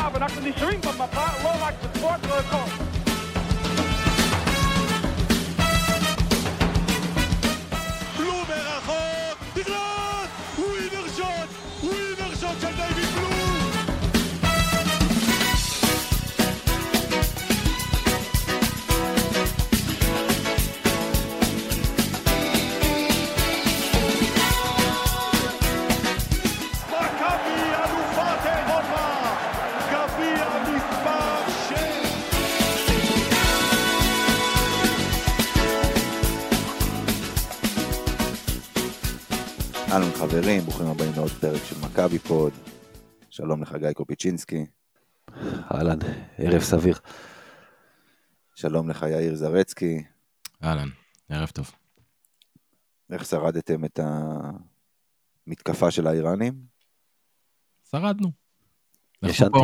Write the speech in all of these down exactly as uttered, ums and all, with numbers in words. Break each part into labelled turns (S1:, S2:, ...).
S1: ואנחנו נשארים במפה, לא רק בספורט, לא הכל.
S2: בלומר רחוק, תגלוט! ווינר שוט! ווינר שוט של דיוויד בלום!
S3: אהלן חברים, ברוכים הבאים לעוד פרק של מכבי פוד. שלום לך גיא קופיצ'ינסקי.
S4: אהלן, ערב סביר.
S3: שלום לך יאיר זרצקי.
S5: אהלן, ערב טוב.
S3: איך שרדתם את המתקפה של האיראנים?
S5: שרדנו.
S4: ישנתי.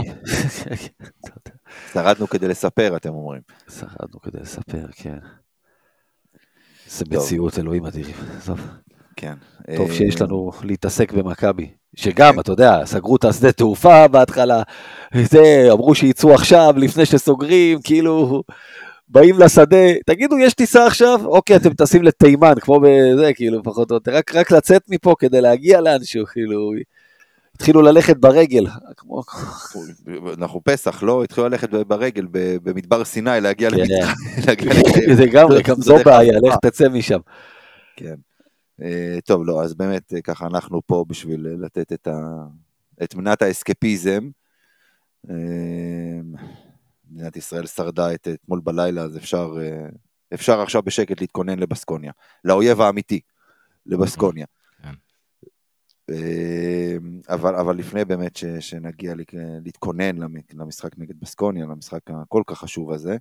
S3: שרדנו כדי לספר, אתם אומרים.
S4: שרדנו כדי לספר, כן. זה מציאות אלוהים אדירים.
S3: כן.
S4: טוב שיש לנו להתעסק במכבי, שגם, אתה יודע, סגרו את השדה תעופה בהתחלה, זה, אמרו שיצאו עכשיו, לפני שסוגרים, כאילו, באים לשדה, תגידו, יש טיסה עכשיו? אוקיי, אתם טסים לתימן, כמו בזה, כאילו, פחות או יותר, רק, רק לצאת מפה כדי להגיע לאנשהו, כאילו, התחילו ללכת ברגל, כמו...
S3: אנחנו פסח, לא? התחילו ללכת ברגל, במדבר סיני, להגיע למתחם.
S4: זה גם, גם זו בעיה, לך תצא משם.
S3: כן. טוב, לא, אז באמת ככה אנחנו פה בשביל לתת את, ה... את מנת האסקפיזם. מדינת ישראל שרדה את אתמול בלילה, אז אפשר, אפשר עכשיו בשקט להתכונן לבסקוניה, לאויב האמיתי, לבסקוניה. אבל, אבל לפני באמת ש, שנגיע להתכונן למשחק נגד בסקוניה, למשחק הכל כך חשוב הזה,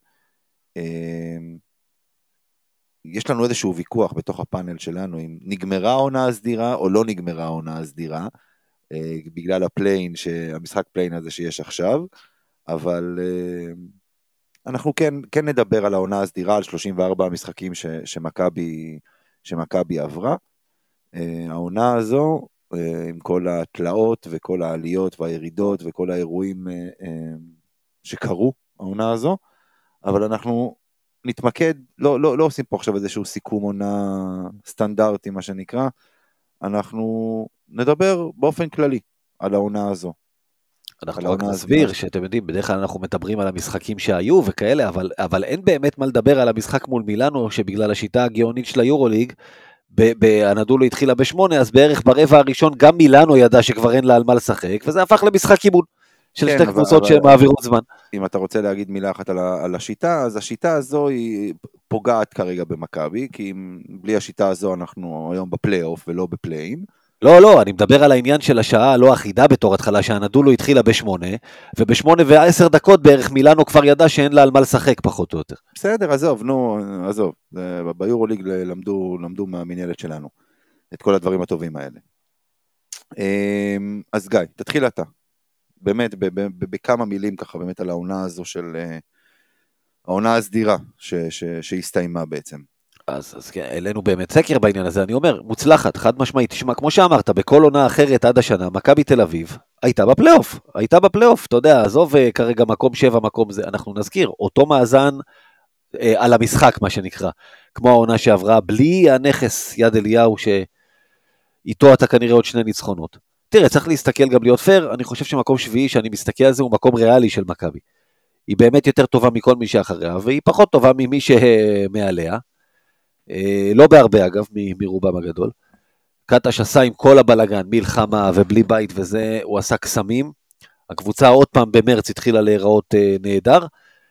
S3: יש לנו איזשהו ויכוח בתוך הפאנל שלנו, אם נגמרה העונה הסדירה או לא נגמרה העונה הסדירה, בגלל הפליין, המשחק פליין הזה שיש עכשיו, אבל אנחנו כן, כן נדבר על העונה הסדירה, על שלושים וארבעה המשחקים ש, שמכבי, שמכבי עברה. העונה הזו, עם כל התלאות וכל העליות והירידות וכל האירועים שקרו, העונה הזו, אבל אנחנו נתמקד, לא, לא, לא עושים פה עכשיו איזשהו סיכום עונה סטנדרטי, מה שנקרא, אנחנו נדבר באופן כללי על העונה הזו.
S4: אנחנו רק נסביר שאתם יודעים, בדרך כלל אנחנו מדברים על המשחקים שהיו וכאלה, אבל, אבל אין באמת מה לדבר על המשחק מול מילאנו, שבגלל השיטה הגאונית של היורוליג, באנדולו התחילה בשמונה, אז בערך ברבע הראשון גם מילאנו ידע שכבר אין לה על מה לשחק, וזה הפך למשחק אימון של
S3: כן,
S4: שתי
S3: אבל,
S4: קבוצות
S3: אבל,
S4: שמעבירות זמן.
S3: אם אתה רוצה להגיד מילה אחת על, על השיטה, אז השיטה הזו היא פוגעת כרגע במכבי, כי בלי השיטה הזו אנחנו היום בפלייאוף ולא בפליים.
S4: לא, לא, אני מדבר על העניין של השעה הלא אחידה בתור התחלה, שהנדולו התחילה בשמונה, ובשמונה ועשר דקות בערך מילאנו כבר ידע שאין לה על מה לשחק פחות או יותר.
S3: בסדר, עזוב, נו, עזוב, ביורוליג למדו, למדו מהמנהלת שלנו, את כל הדברים הטובים האלה. אז גיא, תתחיל אתה, באמת, בכמה מילים ככה, באמת על העונה הזו של, העונה הסדירה שהסתיימה בעצם.
S4: אז, אז כן, אלינו באמת סקר בעניין הזה, אני אומר, מוצלחת, חד משמעית, תשמע, כמו שאמרת, בכל עונה אחרת עד השנה, מכבי תל אביב, הייתה בפלייאוף, הייתה בפלייאוף, אתה יודע, עזוב כרגע מקום שבע, מקום זה, אנחנו נזכיר, אותו מאזן אה, על המשחק, מה שנקרא, כמו העונה שעברה, בלי הנכס יד אליהו, שאיתו אתה כנראה עוד שני ניצחונות. תראה, צריך להסתכל גם להיות פייר, אני חושב שמקום שביעי שאני מסתכל על זה, הוא מקום ריאלי של מכבי. היא באמת יותר טובה מכל מי שאחריה, והיא פחות טובה ממי שמעליה. לא בהרבה אגב, מרובם הגדול. קטש עשה עם כל הבלגן, מלחמה ובלי בית וזה, הוא עשה קסמים. הקבוצה עוד פעם במרץ התחילה להיראות נהדר.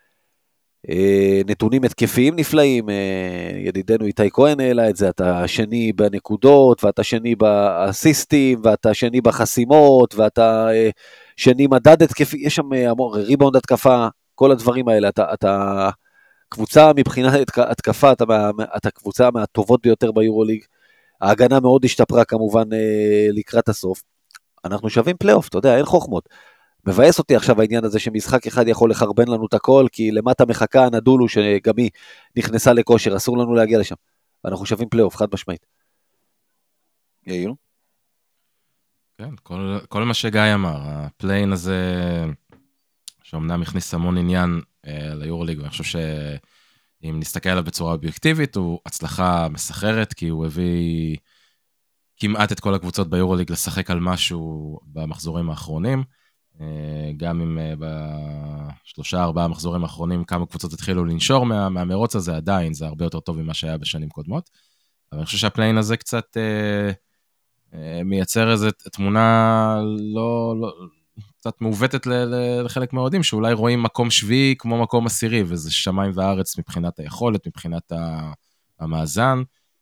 S4: נתונים התקפיים נפלאים, ידידנו איתי כהן העלה את זה, אתה שני בנקודות, ואתה שני באסיסטים, ואתה שני בחסימות, ואתה שני מדד התקפי, יש שם אמור, ריבאונד התקפה, כל הדברים האלה, אתה... אתה קבוצה מבחינת התקפה, אתה, אתה קבוצה מהטובות ביותר ביורוליג, ההגנה מאוד השתפרה כמובן לקראת הסוף, אנחנו שווים פלייאוף, אתה יודע, אין חוכמות, מבאס אותי עכשיו העניין הזה שמשחק אחד יכול לחרבן לנו את הכל, כי למטה מחכה הנדולו שגם היא נכנסה לכושר, אסור לנו להגיע לשם, אנחנו שווים פלייאוף, חד משמעית.
S3: יאיר?
S5: כן, כל, כל מה שגיא אמר, הפליין הזה שאומנם הכניס המון עניין אה, ליורוליג, ואני חושב שאם נסתכל עליו בצורה אובייקטיבית, הוא הצלחה מסחררת, כי הוא הביא כמעט את כל הקבוצות ביורוליג לשחק על משהו במחזורים האחרונים, אה, גם אם אה, בשלושה ארבעה מחזורים האחרונים כמה קבוצות התחילו לנשור מה, מהמרוץ הזה, עדיין זה הרבה יותר טוב ממה שהיה בשנים קודמות, אבל אני חושב שהפליין הזה קצת אה, אה, מייצר איזו תמונה לא... לא קצת מעוותת לחלק מהאוהדים, שאולי רואים מקום שביעי כמו מקום עשירי, וזה שמיים וארץ מבחינת היכולת, מבחינת המאזן.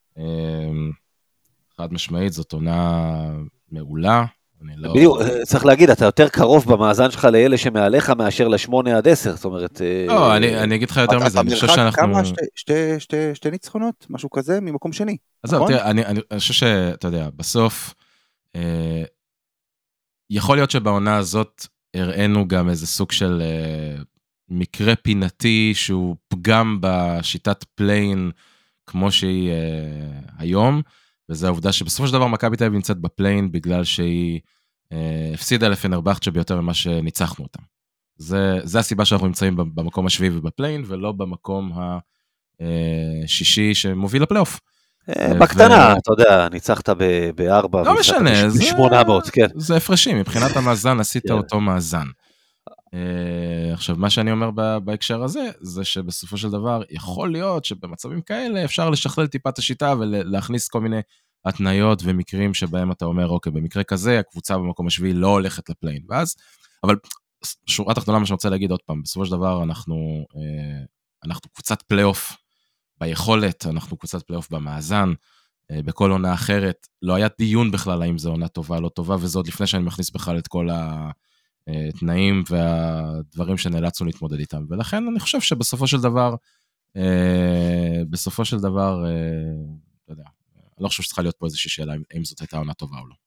S5: חד משמעית, זאת עונה מעולה. לא...
S4: בדיוק, צריך להגיד, אתה יותר קרוב במאזן שלך לאלה שמעליך מאשר לשמונה עד עשר, זאת אומרת...
S5: לא, אני, אני אגיד לך יותר מזה, אני חושב שאנחנו...
S3: כמה, שתי, שתי, שתי, שתי ניצחונות, משהו כזה, ממקום שני.
S5: אז זהו, תראה, אני, אני, אני חושב שאתה יודע, בסוף... אה, יכול להיות שבעונה הזאת הראינו גם איזה סוג של uh, מקרה פינתי שהוא פגם בשיטת פליין כמו שהיא uh, היום, וזה העובדה שבסופו של דבר מכבי תל אביב נמצאת בפליין בגלל שהיא uh, הפסידה לפנרבכצ'ה ביותר ממה שניצחנו אותם. זה, זה הסיבה שאנחנו נמצאים במקום השביעי ובפליין, ולא במקום השישי שמוביל לפלייאוף.
S4: בקטנה, אתה יודע, ניצחת בארבע,
S5: לא משנה,
S4: בשמונה מאות, כן.
S5: זה הפרשים, מבחינת המאזן עשית אותו מאזן. עכשיו, מה שאני אומר בהקשר הזה, זה שבסופו של דבר, יכול להיות שבמצבים כאלה אפשר לשכלל טיפה את השיטה, ולהכניס כל מיני התניות ומקרים שבהם אתה אומר, אוקיי, במקרה כזה, הקבוצה במקום השביעי לא הולכת לפליין, ואז, אבל שורה תחתונה, מה שאני רוצה להגיד עוד פעם, בסופו של דבר, אנחנו, אנחנו קבוצת פלייאוף, ביכולת, אנחנו קבוצת פלייאוף במאזן, בכל עונה אחרת, לא היה דיון בכלל האם זו עונה טובה או לא טובה, וזה עוד לפני שאני מכניס בכלל את כל התנאים והדברים שנאלצנו להתמודד איתם, ולכן אני חושב שבסופו של דבר, בסופו של דבר, לא יודע, אני לא חושב שצריכה להיות פה איזושהי שאלה, אם זאת הייתה עונה טובה או לא.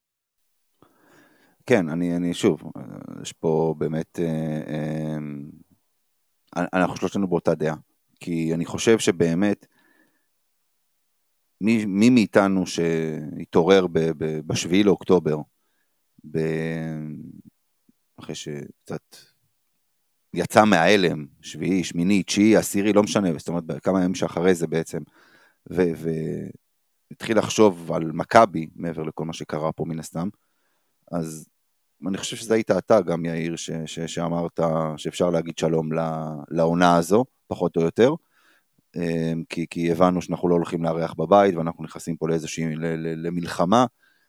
S3: כן, אני, אני שוב, יש פה באמת, אנחנו שלושתנו באותה דעה, כי אני חושב שבאמת, מי, מי מאיתנו שהתעורר בשביעי לאוקטובר, ב... אחרי שקצת יצא מהאלם, שביעי, שמיני, תשיעי, עשירי, לא משנה, זאת אומרת, כמה ימים שאחרי זה בעצם, והתחיל לחשוב על מכבי, מעבר לכל מה שקרה פה מן הסתם, אז אני חושב שזה היית אתה גם, יאיר, ש, ש, שאמרת שאפשר להגיד שלום לעונה הזו, פחות או יותר, כי, כי הבנו שאנחנו לא הולכים לארח בבית, ואנחנו נכנסים פה לאיזושהי, למלחמה,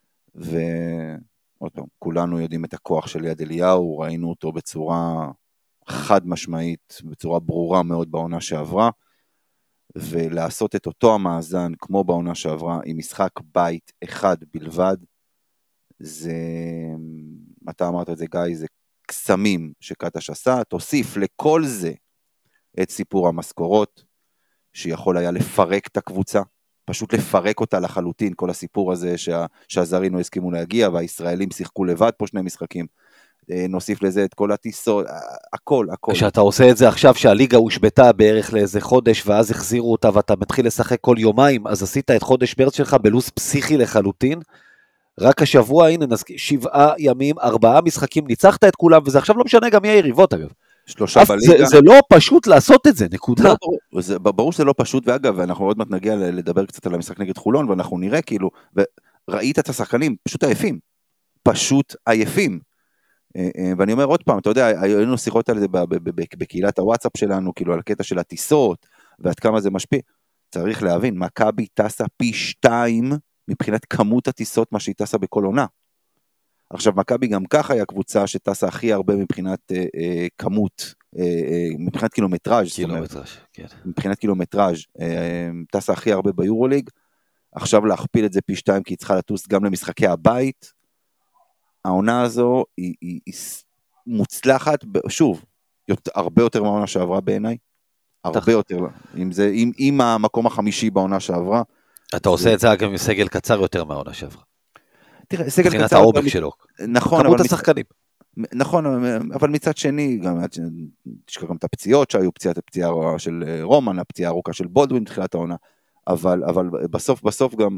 S3: ועוד פעם, כולנו יודעים את הכוח של יד אליהו, ראינו אותו בצורה חד משמעית, בצורה ברורה מאוד בעונה שעברה, ולעשות את אותו המאזן, כמו בעונה שעברה, עם משחק בית אחד בלבד, זה, אתה אמרת את זה גיא, זה קסמים שקטש עשה, תוסיף לכל זה את סיפור המשכורות, שיכול היה לפרק את הקבוצה, פשוט לפרק אותה לחלוטין, כל הסיפור הזה שה, שהזרים לא הסכימו להגיע, והישראלים שיחקו לבד פה שני משחקים, נוסיף לזה את כל הטיסות, הכל, הכל. כשאתה
S4: עושה את זה עכשיו, שהליגה הושבתה בערך לאיזה חודש, ואז החזירו אותה, ואתה מתחיל לשחק כל יומיים, אז עשית את חודש מרץ שלך בלוס פסיכי לחלוטין, רק השבוע, הנה, שבעה ימים, ארבעה משחקים, ניצחת את כולם, וזה עכשיו לא משנה גם יהיה יריבות, אגב.
S3: שלושה בליגה.
S4: זה, זה לא פשוט לעשות את זה, נקודה.
S3: לא, ברור, זה, ברור שזה לא פשוט, ואגב, אנחנו עוד מעט נגיע לדבר קצת על המשחק נגד חולון, ואנחנו נראה כאילו, וראית את השחקנים, פשוט עייפים, פשוט עייפים. ואני אומר עוד פעם, אתה יודע, היו לנו שיחות על זה בקהילת הוואטסאפ שלנו, כאילו על הקטע של הטיסות, ועד כמה זה משפיע. צריך להבין, מכבי טסה פי שתיים, מבחינת כמות הטיסות, מה שהיא טסה בכל עונה. עכשיו, מכבי גם ככה היא הקבוצה שטסה הכי הרבה מבחינת אה, אה, כמות, אה, אה, מבחינת קילומטראז',
S4: קילומטראז', כן.
S3: מבחינת קילומטראז', אה, טסה הכי הרבה ביורוליג, עכשיו להכפיל את זה פי שתיים, כי היא צריכה לטוס גם למשחקי הבית, העונה הזו היא, היא, היא מוצלחת, שוב, יותר, הרבה יותר מהעונה שעברה בעיניי, הרבה תח... יותר, אם זה, אם, אם המקום החמישי בעונה שעברה,
S4: אתה עושה את זה גם עם סגל קצר יותר מהעונה שעברה.
S3: תראה, סגל קצר...
S4: מבחינת העומק שלו.
S3: נכון,
S4: כמות השחקנים.
S3: נכון, אבל מצד שני, גם תשכח גם את הפציעות שהיו, פציעת הפציעה של רומן, הפציעה הארוכה של בולדווין בתחילת העונה, אבל, אבל בסוף, בסוף גם,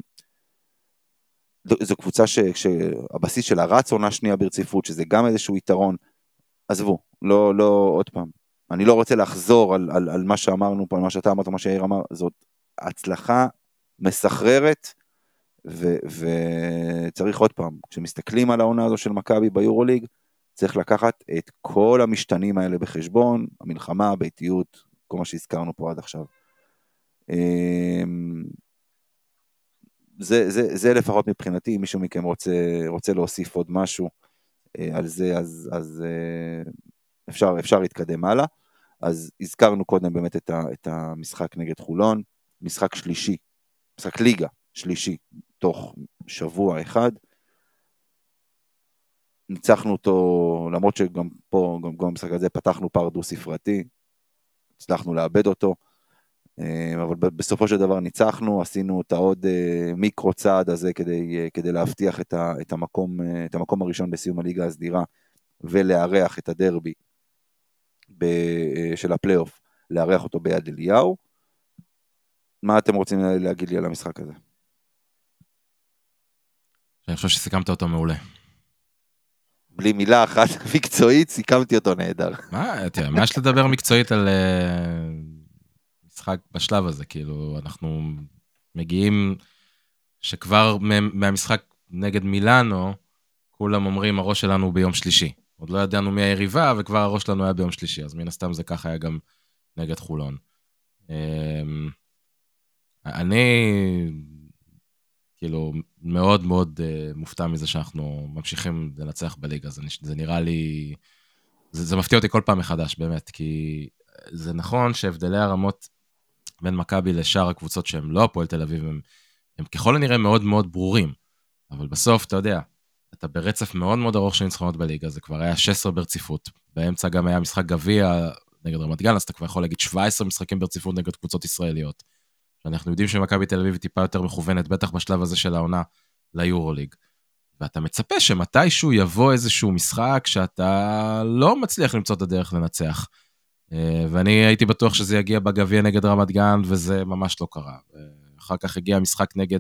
S3: זו קבוצה שהבסיס שלה רץ עונה שנייה ברציפות, שזה גם איזשהו יתרון, עזבו, לא, לא, עוד פעם. אני לא רוצה לחזור על, על, על מה שאמרנו פה, על מה שאתה אמרת, מה שיאיר אמר, זאת הצלחה מסחררת, ו, וצריך עוד פעם, כשמסתכלים על העונה הזו של מכבי ביורוליג, צריך לקחת את כל המשתנים האלה בחשבון, המלחמה, הביתיות, כל מה שהזכרנו פה עד עכשיו. זה, זה, זה לפחות מבחינתי, אם מישהו מכם רוצה, רוצה להוסיף עוד משהו על זה, אז, אז אפשר, אפשר להתקדם הלאה. אז הזכרנו קודם באמת את, ה, את המשחק נגד חולון, משחק שלישי, משחק ליגה שלישי, תוך שבוע אחד, ניצחנו אותו, למרות שגם פה, גם, גם במשחק הזה, פתחנו פער דו ספרתי, הצלחנו לאבד אותו, אבל בסופו של דבר ניצחנו, עשינו את העוד מיקרו צעד הזה, כדי, כדי להבטיח את, ה, את, המקום, את המקום הראשון בסיום הליגה הסדירה, ולארח את הדרבי של הפלייאוף, לארח אותו ביד אליהו. מה אתם רוצים להגיד לי על המשחק הזה?
S5: אני חושב שסיכמת אותו מעולה.
S3: בלי מילה אחת מקצועית, סיכמתי אותו נהדר.
S5: מה, תראה, מה יש לדבר מקצועית על משחק בשלב הזה? כאילו, אנחנו מגיעים שכבר מהמשחק נגד מילאנו, כולם אומרים, הראש שלנו הוא ביום שלישי. עוד לא ידענו מי היריבה, וכבר הראש שלנו היה ביום שלישי, אז מן הסתם זה ככה היה גם נגד חולון. אני כאילו מאוד מאוד מופתע מזה שאנחנו ממשיכים לנצח בליגה, זה, זה נראה לי, זה, זה מפתיע אותי כל פעם מחדש באמת, כי זה נכון שהבדלי הרמות בין מכבי לשאר הקבוצות שהם לא הפועל תל אביב, הם, הם ככל הנראה מאוד מאוד ברורים, אבל בסוף אתה יודע, אתה ברצף מאוד מאוד ארוך של ניצחונות בליגה, זה כבר היה שש עשרה ברציפות, באמצע גם היה משחק גביע נגד רמת גן, אז אתה כבר יכול להגיד שבע עשרה משחקים ברציפות נגד קבוצות ישראליות. אנחנו יודעים שמכבי תל אביב היא טיפה יותר מכוונת, בטח בשלב הזה של העונה ליורוליג. ואתה מצפה שמתישהו יבוא איזשהו משחק שאתה לא מצליח למצוא את הדרך לנצח. ואני הייתי בטוח שזה יגיע בגביע נגד רמת גן, וזה ממש לא קרה. אחר כך הגיע משחק נגד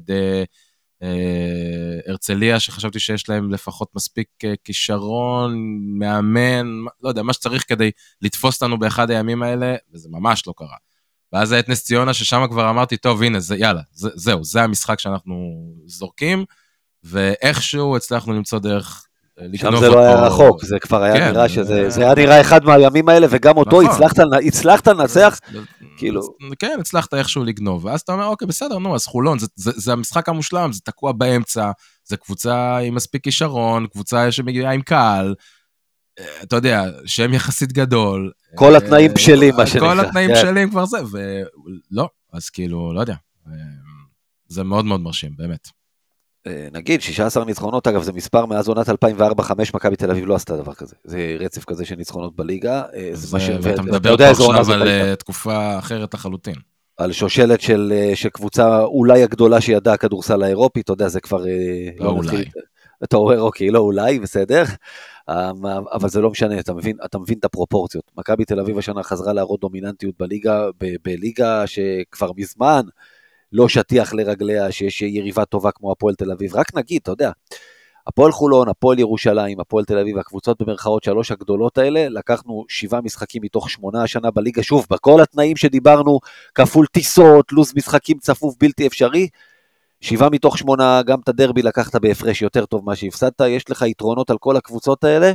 S5: הרצליה, שחשבתי שיש להם לפחות מספיק כישרון, מאמן, לא יודע, מה שצריך כדי לתפוס לנו באחד הימים האלה, וזה ממש לא קרה. ואז היה את נס ציונה, ששם כבר אמרתי, טוב, הנה, זה, יאללה, זה, זהו, זה המשחק שאנחנו זורקים, ואיכשהו הצלחנו למצוא דרך
S4: שם זה לא היה רחוק, זה כבר היה נראה שזה, זה היה נראה אחד מהימים האלה, וגם אותו הצלחת לנצח, כאילו.
S5: כן, הצלחת איכשהו לגנוב, ואז אתה אומר, אוקיי, בסדר, נו, אז חולון, זה המשחק המושלם, זה תקוע באמצע, זה קבוצה עם מספיק כישרון, קבוצה שמגיעה עם קהל, אתה יודע, שם יחסית גדול.
S4: כל התנאים בשלים, מה שנקרא.
S5: כל התנאים בשלים כבר זה, ולא, אז כאילו, לא יודע, זה מאוד מאוד מרשים, באמת.
S4: נגיד, שישה עשר ניצחונות, אגב, זה מספר מאז עונת אלפיים וארבע חמש, מכבי תל אביב לא עשתה דבר כזה. זה רצף כזה של ניצחונות בליגה.
S5: ואתה מדבר פה עכשיו על תקופה אחרת לחלוטין.
S4: על שושלת של קבוצה אולי הגדולה שידעה הכדורסל האירופי, אתה יודע, זה כבר...
S5: לא אולי.
S4: אתה אומר, אוקיי, לא אולי, בסדר, אבל זה לא משנה, אתה מבין, אתה מבין את הפרופורציות. מכבי תל אביב השנה חזרה להראות דומיננטיות בליגה, בליגה שכבר מזמן לא שטיח לרגליה, שיש יריבה טובה כמו הפועל תל אביב. רק נגיד, אתה יודע, הפועל חולון, הפועל ירושלים, הפועל תל אביב, הקבוצות במרכאות שלוש הגדולות האלה, לקחנו שבעה משחקים מתוך שמונה השנה בליגה, שוב, בכל התנאים שדיברנו, כפול טיסות, לוז משחקים צפוף בלתי אפשרי, שבעה מתוך שמונה, גם את הדרבי לקחת בהפרש יותר טוב מה שהפסדת, יש לך יתרונות על כל הקבוצות האלה,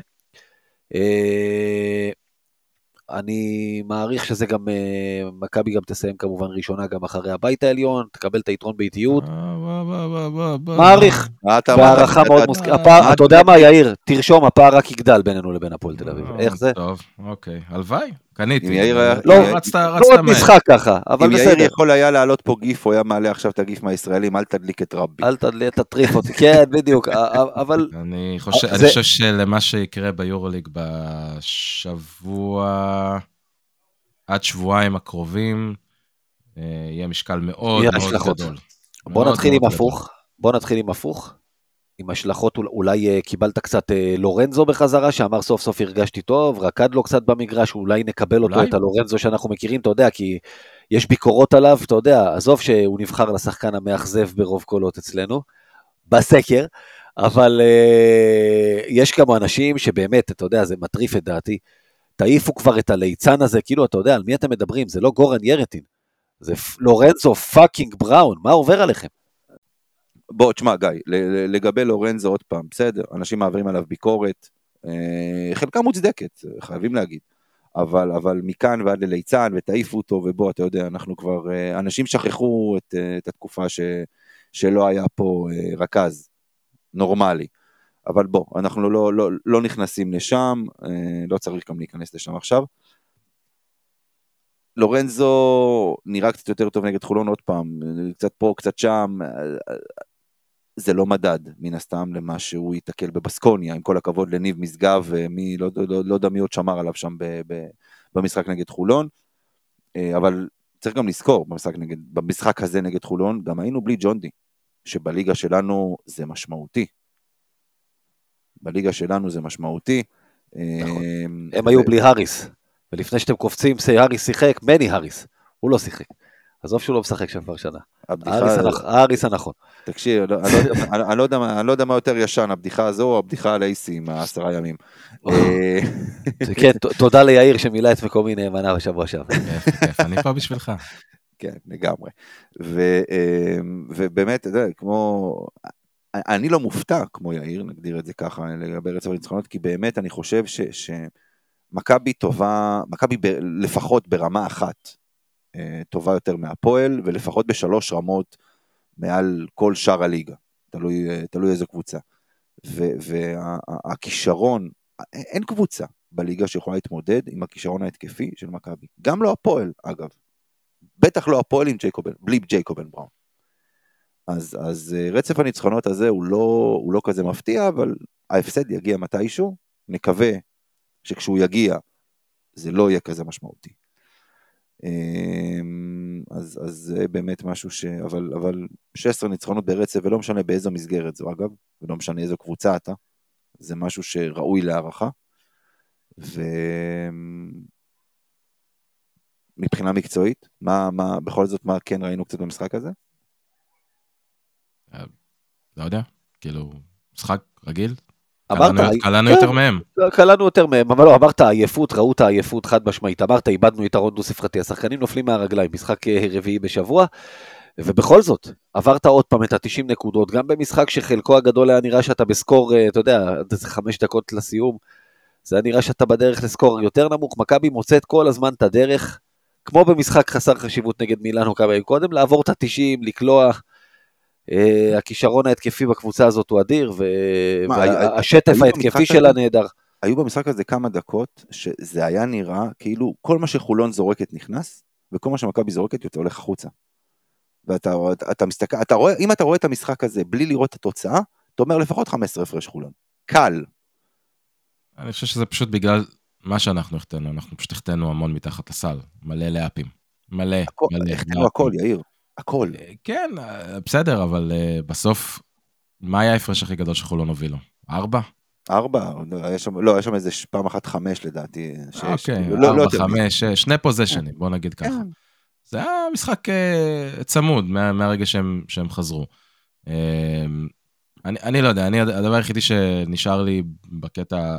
S4: אני מעריך שזה גם, מכבי גם תסיים כמובן ראשונה, גם אחרי הבית העליון, תקבל את היתרון באיטיות, מעריך, בהערכה מאוד מוסכמת, אתה יודע מה יאיר, תרשום, הפער רק יגדל בינינו לבין הפועל תל אביב, איך זה?
S5: טוב, אוקיי, הלוואי, קניתי,
S4: לא עוד משחק ככה, אבל בסדר.
S3: אם יאיר יכול היה לעלות פה גיף, הוא היה מעלה עכשיו את הגיף מהישראלים, אל תדליק את רבי.
S4: אל תדליק, תטריף אותי, כן, בדיוק, אבל...
S5: אני חושב שלמה שיקרה ביורוליג בשבוע... עד שבועיים הקרובים, יהיה משקל מאוד מאוד גדול.
S4: בוא נתחיל עם הפוך, בוא נתחיל עם הפוך, עם השלכות, אולי קיבלת קצת לורנזו בחזרה, שאמר סוף סוף הרגשתי טוב, רקד לו קצת במגרש, אולי נקבל אותו, את הלורנזו שאנחנו מכירים, אתה יודע, כי יש ביקורות עליו, אתה יודע, עזוב שהוא נבחר לשחקן המאכזב ברוב קולות אצלנו, בסקר, אבל יש כמה אנשים שבאמת, אתה יודע, זה מטריף את דעתי, תעיפו כבר את הליצן הזה, כאילו אתה יודע, על מי אתם מדברים, זה לא גורן ירטין, זה לורנזו פאקינג בראון, מה עובר עליכם?
S3: בוא, תשמע, גיא, לגבי לורנזו עוד פעם, בסדר, אנשים מעברים עליו ביקורת, חלקה מוצדקת, חייבים להגיד, אבל, אבל מכאן ועד לליצן, ותעיפו אותו, ובוא, אתה יודע, אנחנו כבר, אנשים שכחו את, את התקופה ש, שלא היה פה רכז נורמלי, אבל בוא, אנחנו לא, לא, לא נכנסים לשם, לא צריך גם להיכנס לשם עכשיו. לורנזו נראה קצת יותר טוב נגד חולון עוד פעם, קצת פה, קצת שם, זה לא מדד, מן הסתם, למה שהוא ייתקל בבסקוניה, עם כל הכבוד לניב משגב, ומי, לא, לא, לא יודע מי עוד שמר עליו שם ב, ב, במשחק נגד חולון, אבל צריך גם לזכור, במשחק, נגד, במשחק הזה נגד חולון, גם היינו בלי ג'ונדי, שבליגה שלנו זה משמעותי. בליגה שלנו זה משמעותי.
S4: נכון. הם היו בלי הריס, ולפני שאתם קופצים, סי הריס שיחק, מני הריס, הוא לא שיחק. עזוב שהוא לא משחק שם כבר שנה. האריס הנכון.
S3: תקשיב, אני לא יודע מה יותר ישן, הבדיחה הזו או הבדיחה על אייסי עם העשרה ימים.
S4: כן, תודה ליאיר שמילא את מקומי נאמנה בשבוע שעבר.
S5: אני פה בשבילך.
S3: כן, לגמרי. ובאמת, אתה יודע, כמו... אני לא מופתע כמו יאיר, נגדיר את זה ככה, לגבי רצף הניצחונות, כי באמת אני חושב שמכבי טובה, מכבי לפחות ברמה אחת, טובה יותר מהפועל, ולפחות בשלוש רמות מעל כל שאר הליגה, תלוי, תלוי איזו קבוצה. והכישרון, אין קבוצה בליגה שיכולה להתמודד עם הכישרון ההתקפי של מכבי. גם לא הפועל, אגב. בטח לא הפועל עם ג'ייקובן, בלי ג'ייקובן בראון. אז, אז רצף הניצחונות הזה הוא לא, הוא לא כזה מפתיע, אבל ההפסד יגיע מתישהו, נקווה שכשהוא יגיע, זה לא יהיה כזה משמעותי. אז, אז זה באמת משהו ש... אבל, אבל שש עשרה ניצחונות ברצף, ולא משנה באיזו מסגרת זו אגב, ולא משנה איזו קבוצה אתה, זה משהו שראוי להערכה, ומבחינה מקצועית, מה, מה, בכל זאת מה כן ראינו קצת במשחק הזה?
S5: לא יודע, כאילו, משחק רגיל,
S4: אמרת,
S5: קלענו יותר מהם.
S4: קלענו יותר מהם, אבל לא, אמרת עייפות, ראו את העייפות חד משמעית, אמרת, איבדנו יתרון דו ספרתי, השחקנים נופלים מהרגליים, משחק רביעי בשבוע, ובכל זאת, עברת עוד פעם את ה-תשעים נקודות, גם במשחק שחלקו הגדול היה נראה שאתה בסקור, אתה יודע, זה חמש דקות לסיום, זה היה נראה שאתה בדרך לסקור יותר נמוך, מכבי מוצאת כל הזמן את הדרך, כמו במשחק חסר חשיבות נגד מילאנו כמה ימים קודם, לעבור את ה-תשעים, לקלוע, הכישרון ההתקפי בקבוצה הזאת הוא אדיר, והשטף ההתקפי שלה נהדר.
S3: היו במשחק הזה כמה דקות, שזה היה נראה כאילו כל מה שחולון זורקת נכנס, וכל מה שמכבי זורקת יותר הולך החוצה. ואתה אתה מסתכל, אתה רואה, אם אתה רואה את המשחק הזה בלי לראות את התוצאה, אתה אומר לפחות חמש עשרה הפרש חולון. קל.
S5: אני חושב שזה פשוט בגלל מה שאנחנו החטאנו, אנחנו פשוט החטאנו המון מתחת לסל, מלא לאפים. מלא, מלא.
S3: החטאנו הכל, יאיר. הכל.
S5: כן, בסדר, אבל בסוף, מה היה ההפרש הכי גדול שחולון הובילו? ארבע?
S3: ארבע? לא, יש שם איזה פעם אחת חמש לדעתי.
S5: אוקיי, ארבע, חמש, שני פוזיישנים, בוא נגיד ככה. זה היה משחק צמוד מהרגע שהם חזרו. אני לא יודע, הדבר היחידי שנשאר לי בקטע,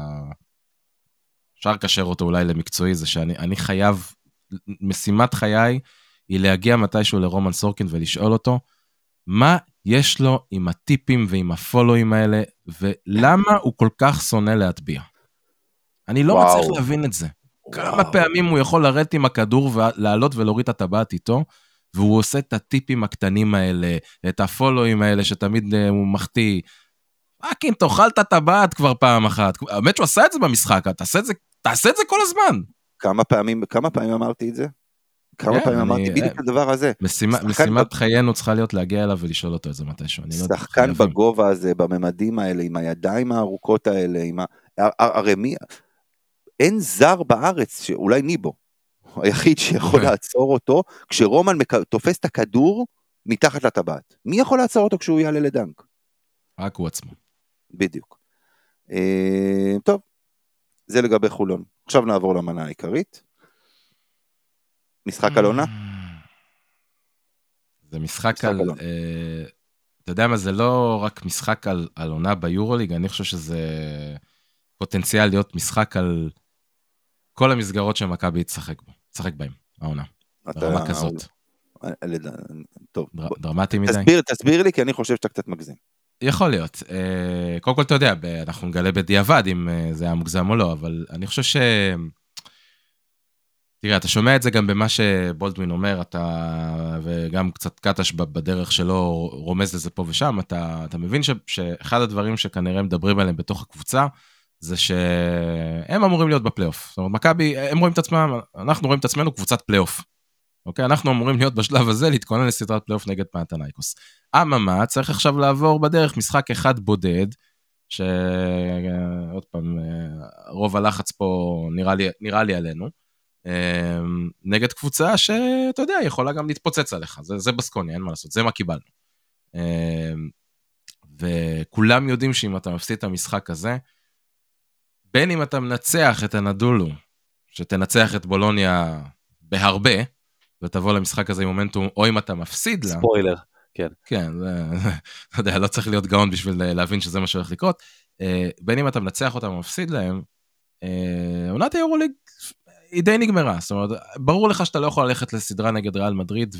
S5: אפשר לקשר אותו אולי למקצועי, זה שאני חייב, משימת חיי, היא להגיע מתישהו לרומן סורקין ולשאול אותו, מה יש לו עם הטיפים ועם הפולואים האלה, ולמה הוא כל כך שונא להטביע? אני לא מצליח להבין את זה. כמה פעמים הוא יכול לרדת עם הכדור ולעלות ולהוריד את הטבעת איתו, והוא עושה את הטיפים הקטנים האלה, את הפולואים האלה שתמיד הוא מחטיא. פאקינג, תאכל את הטבעת כבר פעם אחת. האמת שהוא עשה את זה במשחק, תעשה את זה, תעשה את זה כל הזמן.
S3: כמה פעמים, כמה פעמים אמרתי את זה? כמה פעמים אמרתי בדיוק הדבר הזה.
S5: משימת חיינו צריכה להיות להגיע אליו ולשאול אותו את זה מתישהו.
S3: שחקן בגובה הזה, בממדים האלה, עם הידיים הארוכות האלה, הרי מי, אין זר בארץ, שאולי ניבו, היחיד שיכול לעצור אותו, כשרומן תופס את הכדור מתחת לטבעת. מי יכול לעצור אותו כשהוא יעלה לדנק?
S5: רק הוא עצמו.
S3: בדיוק. טוב, זה לגבי חולון. עכשיו נעבור למנה העיקרית. משחק על עונה?
S5: זה משחק על... אתה יודע מה, זה לא רק משחק על עונה ביורוליג, אני חושב שזה פוטנציאל להיות משחק על כל המסגרות שמכבי תשחק בו, תשחק בהם, העונה. ברמה כזאת.
S3: טוב.
S5: דרמטי מדי.
S3: תסביר, תסביר לי, כי אני חושב שאתה קצת מגזים.
S5: יכול להיות. קודם כל, אתה יודע, אנחנו נגלה בדיעבד אם זה היה מוגזם או לא, אבל אני חושב ש... תראה, אתה שומע את זה גם במה שבולדווין אומר, אתה, וגם קצת קטש בדרך שלו רומז לזה פה ושם, אתה, אתה מבין ש, שאחד הדברים שכנראה מדברים עליהם בתוך הקבוצה, זה שהם אמורים להיות בפלייאוף. זאת אומרת, מכבי, הם רואים את עצמם, אנחנו רואים את עצמנו קבוצת פלייאוף. אוקיי? אנחנו אמורים להיות בשלב הזה, להתכונן לסדרת פלייאוף נגד פנתנייקוס. אממה, צריך עכשיו לעבור בדרך משחק אחד בודד, שעוד פעם, רוב הלחץ פה נראה לי, נראה לי עלינו, נגד קבוצה שאתה יודע, יכולה גם להתפוצץ עליך, זה, זה בסקוניה, אין מה לעשות, זה מה קיבלנו. וכולם יודעים שאם אתה מפסיד את המשחק הזה, בין אם אתה מנצח את הנדולו, שתנצח את בולוניה בהרבה, ותבוא למשחק הזה עם מומנטום, או אם אתה מפסיד לה.
S4: ספוילר, כן.
S5: כן, זה, אתה יודע, לא צריך להיות גאון בשביל להבין שזה מה שהולך לקרות. בין אם אתה מנצח אותם ומפסיד להם, עונת היורוליג היא די נגמרה, זאת אומרת, ברור לך שאתה לא יכול ללכת לסדרה נגד ריאל מדריד,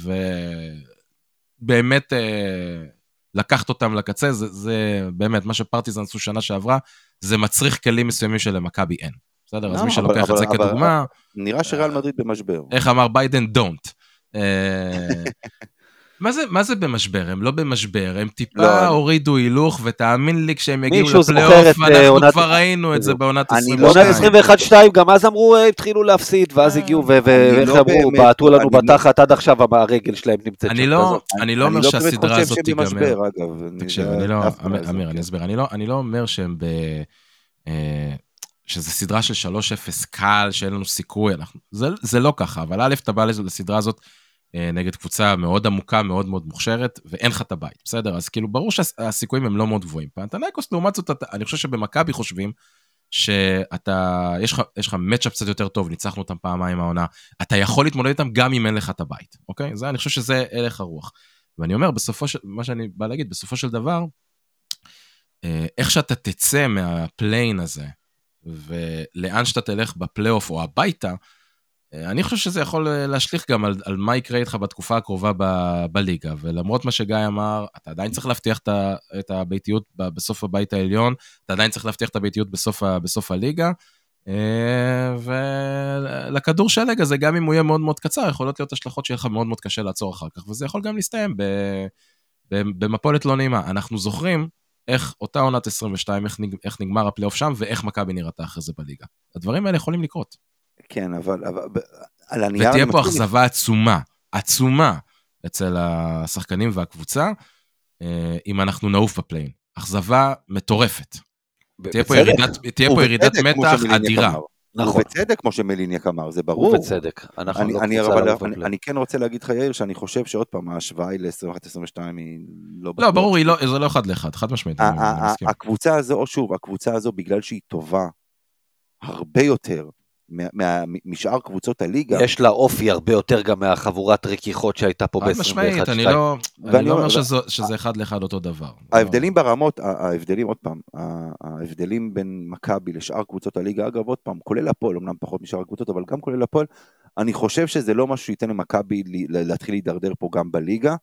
S5: ובאמת לקחת אותם לקצה, זה, זה באמת, מה שפרטיזן עשו שנה שעברה, זה מצריך כלים מסוימים שלמכבי אין. בסדר, אז מי שלוקח את זה כדוגמה...
S3: נראה שריאל מדריד במשבר.
S5: איך אמר ביידן, don't. מה זה, מה זה במשבר? הם לא במשבר, הם טיפה הורידו הילוך, ותאמין לי כשהם יגיעו לפלייאוף, ואנחנו כבר ראינו את זה בעונת עשרים ושתיים.
S4: בעונת עשרים ואחת שתיים, גם אז אמרו, התחילו להפסיד, ואז הגיעו, ואיך אמרו, בעטו לנו בתחת, עד עכשיו הרגל שלהם נמצאת שם כזאת.
S5: אני לא אומר שהסדרה הזאת תיגמר. תקשיב, אמיר, אני אסביר, אני לא אומר שהם ב... שזה סדרה של שלוש אפס קל, שאין לנו סיכוי, זה לא ככה, אבל א' אתה בא לסדרה הזאת, נגד קבוצה מאוד עמוקה, מאוד מאוד מוכשרת, ואין לך את הבית, בסדר? אז כאילו, ברור שהסיכויים הם לא מאוד גבוהים. פנתנייקוס, לעומת זאת, אני חושב שבמכבי חושבים, שאתה, יש לך, יש לך מצ'אפ קצת יותר טוב, ניצחנו אותם פעמיים העונה, אתה יכול להתמודד איתם גם אם אין לך את הבית, אוקיי? זה, אני חושב שזה הלך הרוח. ואני אומר, בסופו של, מה שאני בא להגיד, בסופו של דבר, איך שאתה תצא מהפליין הזה, ולאן שאתה תלך בפלייאוף או הביתה, אני חושב שזה יכול להשליך גם על, על מה יקרה איתך בתקופה הקרובה ב, בליגה, ולמרות מה שגיא אמר, אתה עדיין צריך להבטיח את, ה, את הביתיות בסוף הבית העליון, אתה עדיין צריך להבטיח את הביתיות בסוף, ה, בסוף הליגה, ולכדור שלג הזה, גם אם הוא יהיה מאוד מאוד קצר, יכולות להיות השלכות שיהיה לך מאוד מאוד קשה לעצור אחר כך, וזה יכול גם להסתיים ב, ב, במפולת לא נעימה. אנחנו זוכרים איך אותה עונת עשרים ושתיים, איך, נג, איך נגמר הפלייאוף שם, ואיך מכבי נראתה אחרי זה בליגה. הדברים האלה יכולים לקרות.
S3: כן, אבל, אבל על הנייר...
S5: ותהיה פה אכזבה עצומה, עצומה, אצל השחקנים והקבוצה, אם אנחנו נעוף בפליין. אכזבה מטורפת. תהיה פה ירידת, תהיה פה ירידת מתח אדירה.
S3: נכון. ובצדק, כמו שמליניאק אמר, זה ברור.
S4: ובצדק. אנחנו
S3: אני,
S4: לא
S3: אני,
S4: קבוצה
S3: אבל,
S4: לעוף
S3: אני,
S4: בפליין.
S3: אני כן רוצה להגיד לך, יאיר, שאני חושב שעוד פעם, ההשוואה היא ל-עשרים ואחת עשרים ושתיים היא לא...
S5: לא, ברור, היא לא, זה לא אחד לאחד, חד משמעית.
S3: הקבוצה הזו, או שוב, הקבוצה הזו, בגלל שהיא טובה הרבה יותר, משאר קבוצות הליגה.
S4: יש לה אופי הרבה יותר גם מהחבורת רכיחות שהייתה פה ב-עשרים ואחת שתיים.
S5: אני לא אומר שזה אחד לאחד אותו דבר.
S3: ההבדלים ברמות, ההבדלים עוד פעם, ההבדלים בין מכבי לשאר קבוצות הליגה, אגב עוד פעם, כולל הפועל, אמנם פחות משאר הקבוצות, אבל גם כולל הפועל, אני חושב שזה לא משהו שייתן למכבי להתחיל להידרדר פה גם בליגה.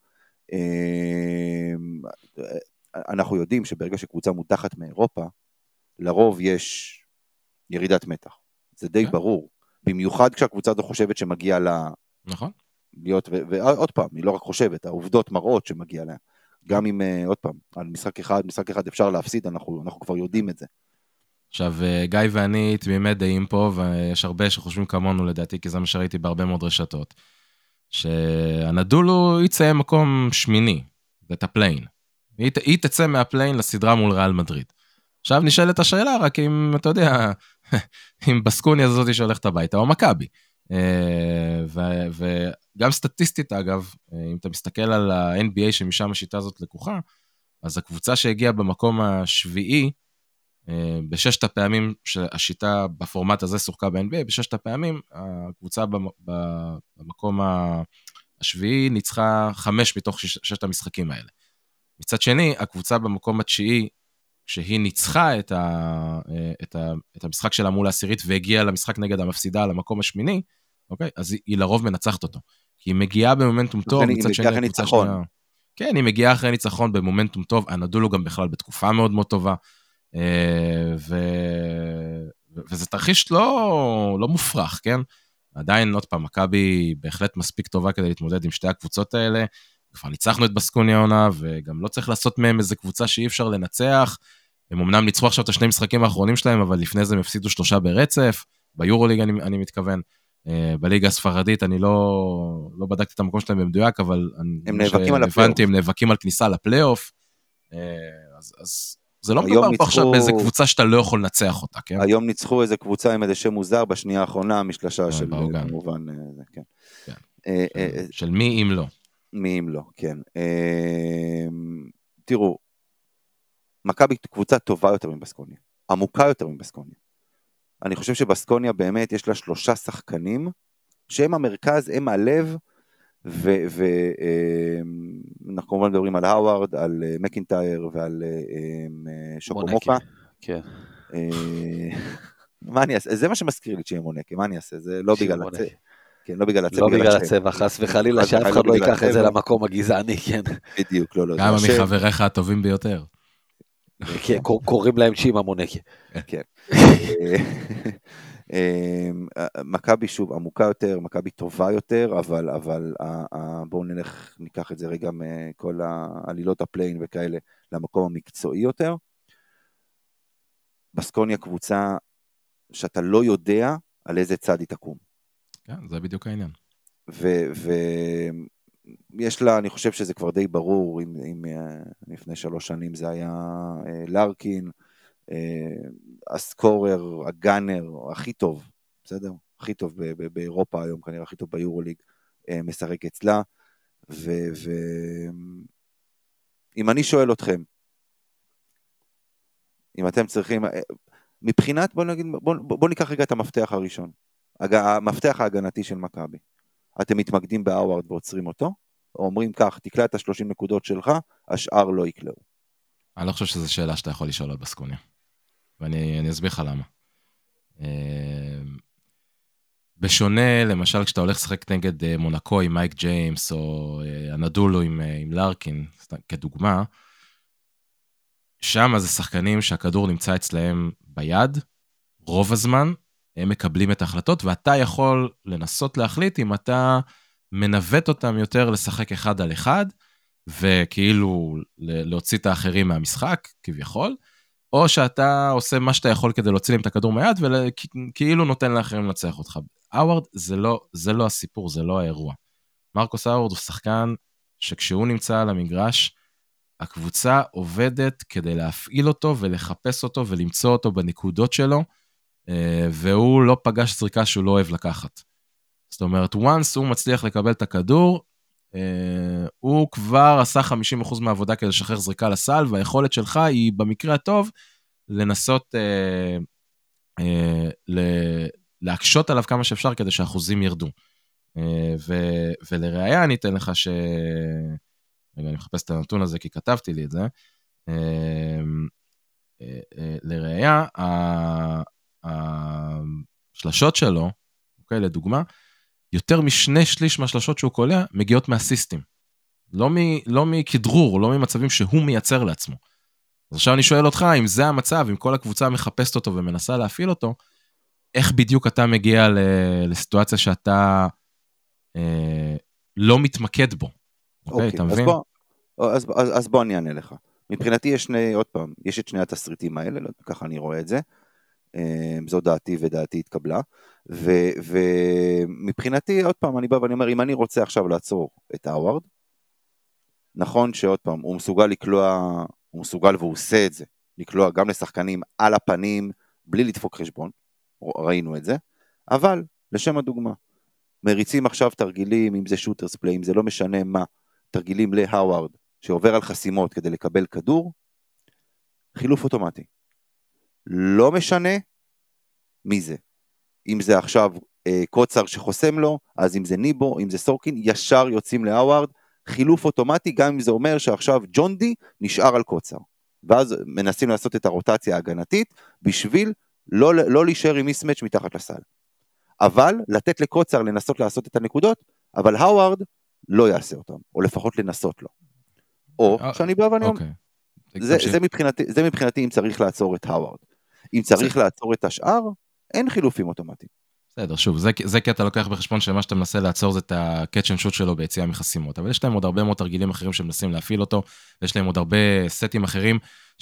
S3: אנחנו יודעים שברגע שקבוצה מודחת מאירופה, לרוב יש ירידת מתח. זה די ברור, במיוחד כשהקבוצה הזו חושבת שמגיע לה...
S5: נכון.
S3: להיות, ועוד פעם, היא לא רק חושבת, העובדות מראות שמגיע לה. גם אם, עוד פעם, על משחק אחד, משחק אחד אפשר להפסיד, אנחנו, אנחנו כבר יודעים את זה.
S5: עכשיו, גיא ואני תמימי דעים פה, ויש הרבה שחושבים כמונו לדעתי, כי זה מה שראיתי בהרבה מאוד רשתות, שהנדולו יצא מקום שמיני, את הפליין. היא, היא תצא מהפליין לסדרה מול ריאל מדריד. עכשיו נשאלת השאלה, רק אם, אתה יודע, עם בסקוניה הזאת שהולכת הביתה, או מכבי. וגם סטטיסטית, אגב, אם אתה מסתכל על ה-אן בי איי, שמשם השיטה הזאת לקוחה, אז הקבוצה שהגיעה במקום השביעי, בששת הפעמים שהשיטה בפורמט הזה שוחקה ב-אן בי איי, בששת הפעמים, הקבוצה במקום השביעי ניצחה חמש מתוך ששת המשחקים האלה. מצד שני, הקבוצה במקום התשיעי, כשהיא ניצחה את, ה, את, ה, את המשחק שלה מול העשירית, והגיעה למשחק נגד המפסידה על המקום השמיני, אוקיי? אז היא, היא לרוב מנצחת אותו. כי היא מגיעה במומנטום טוב, מצד שני הקבוצה שלה. כן, היא מגיעה אחרי ניצחון במומנטום טוב, הנדולו גם בכלל בתקופה מאוד מאוד טובה, ו... וזה תרחיש לא, לא מופרך, כן? עדיין, עוד פעם, מכבי בהחלט מספיק טובה כדי להתמודד עם שתי הקבוצות האלה, כבר ניצחנו את בסקוניה העונה, וגם לא צריך לעשות מהם איזה קבוצה שאי אפשר לנצח, הם אמנם ניצחו עכשיו את השני משחקים האחרונים שלהם, אבל לפני זה הם הפסידו שלושה ברצף, ביורוליג אני, אני מתכוון, בליגה הספרדית אני לא, לא בדקתי את המקום שלהם במדויק, אבל הם נאבקים על הפלייאוף. הם נאבקים על כניסה לפלייאוף, אז, אז זה לא מדובר פה עכשיו באיזה קבוצה שאתה לא יכול לנצח אותה, כן?
S3: היום ניצחו איזה קבוצה עם איזה שם מוזר, בשנייה האחרונה, משלשה של כמובן, כן.
S5: של מי אם לא.
S3: מי אם לא, כן. תראו, מכבי קבוצה טובה יותר מבסקוניה, עמוקה יותר מבסקוניה. אני חושב שבסקוניה באמת יש לה שלושה שחקנים, שהם המרכז, הם הלב, ואנחנו כמובן מדברים על האווארד, על מקינטייר ועל שוקומוקה.
S4: כן.
S3: מה אני אעשה? זה מה שמזכיר לי שיהיה מונקה, מה אני אעשה? זה לא בגלל הצבע. כן, לא בגלל הצבע.
S4: לא בגלל הצבע, חס וחלילה, שאף אחד לא ייקח את זה למקום הגזעני, כן.
S3: בדיוק, לא, לא.
S5: כמה מחבריך הטובים ביותר.
S4: כן, קוראים להם שימה מונקה.
S3: כן. מכבי שוב עמוקה יותר, מכבי טובה יותר, אבל, אבל בואו נלך, ניקח את זה רגע מכל העלילות הפליין וכאלה, למקום המקצועי יותר. בסקוניה קבוצה שאתה לא יודע על איזה צד היא תקום.
S5: כן, זה בדיוק העניין.
S3: ויש לה, אני חושב שזה כבר די ברור, אם, אם לפני שלוש שנים זה היה לארקין, הסקורר, הגאנר, הכי טוב, בסדר? הכי טוב באירופה היום, כנראה הכי טוב ביורוליג, משחק אצלה, ואם אני שואל אתכם, אם אתם צריכים, מבחינת, בוא נגיד, בוא, בוא ניקח רגע את המפתח הראשון, המפתח ההגנתי של מכבי, אתם מתמקדים באווארד ועוצרים אותו, או אומרים כך, תקלע את ה-שלושים נקודות שלך, השאר לא יקלעו.
S5: אני לא חושב שזו שאלה שאתה יכול לשאול על בסקוניה. ואני אסביר לך למה. בשונה, למשל, כשאתה הולך לשחק נגד מונקו עם מייק ג'יימס, או הנדולו עם, עם לארקין, כדוגמה, שם זה שחקנים שהכדור נמצא אצלהם ביד, רוב הזמן, הם מקבלים את ההחלטות, ואתה יכול לנסות להחליט אם אתה מנווט אותם יותר לשחק אחד על אחד, וכאילו להוציא את האחרים מהמשחק, כביכול, או שאתה עושה מה שאתה יכול כדי להוציא להם את הכדור מהיד, וכאילו נותן לאחרים לנצח אותך. האווארד זה לא, זה לא הסיפור, זה לא האירוע. מרקוס האווארד הוא שחקן שכשהוא נמצא על המגרש, הקבוצה עובדת כדי להפעיל אותו ולחפש אותו ולמצוא אותו בנקודות שלו, והוא לא פגש זריקה שהוא לא אוהב לקחת. זאת אומרת, once הוא מצליח לקבל את הכדור, הוא כבר עשה חמישים אחוז מהעבודה כדי לשחרר זריקה לסל, והיכולת שלך היא במקרה הטוב לנסות להקשות עליו כמה שאפשר כדי שהאחוזים ירדו. ולראיה אני אתן לך ש... אני מחפש את הנתון הזה כי כתבתי לי את זה. לראיה, השלשות שלו, אוקיי, לדוגמה, יותר משני שליש מהשלשות שהוא קולע, מגיעות מהסיסטים. לא, מ, לא מכדרור, לא ממצבים שהוא מייצר לעצמו. אז עכשיו אני שואל אותך, אם זה המצב, אם כל הקבוצה מחפשת אותו ומנסה להפעיל אותו, איך בדיוק אתה מגיע לסיטואציה שאתה אה, לא מתמקד בו? אוקיי, אתה מבין?
S3: אז בוא, אז, אז, אז בוא אני אענה לך. מבחינתי יש שני, עוד פעם, יש את שני התסריטים האלה, ככה אני רואה את זה. זו דעתי ודעתי התקבלה, ומבחינתי עוד פעם אני בא ואני אומר, אם אני רוצה עכשיו לעצור את האווארד, נכון שעוד פעם הוא מסוגל לקלוע, הוא מסוגל והוא עושה את זה, לקלוע גם לשחקנים על הפנים, בלי לדפוק חשבון, ראינו את זה, אבל לשם הדוגמה, מריצים עכשיו תרגילים, אם זה שוטרס פליי, אם זה לא משנה מה, תרגילים להאווארד, שעובר על חסימות כדי לקבל כדור, חילוף אוטומטי. לא משנה מי זה. אם זה עכשיו אה, קוצר שחוסם לו, אז אם זה ניבו, אם זה סורקין, ישר יוצאים להאווארד, חילוף אוטומטי, גם אם זה אומר שעכשיו ג'ון די נשאר על קוצר. ואז מנסים לעשות את הרוטציה ההגנתית, בשביל לא, לא להישאר עם מיסמץ' מתחת לסל. אבל לתת לקוצר לנסות לעשות את הנקודות, אבל האווארד לא יעשה אותם, או לפחות לנסות לו. או שאני בא ואני אומר, זה, זה, מבחינתי, זה מבחינתי אם צריך לעצור את האווארד. אם צריך לעצור את השאר, אין חילופים אוטומטיים.
S5: בסדר, שוב, זה, זה כי אתה לוקח בחשבון שמה שאתה מנסה לעצור זה את הקאץ' אנד שוט שלו ביציאה מחסימות, אבל יש להם עוד הרבה מאוד תרגילים אחרים שמנסים להפעיל אותו, ויש להם עוד הרבה סטים אחרים,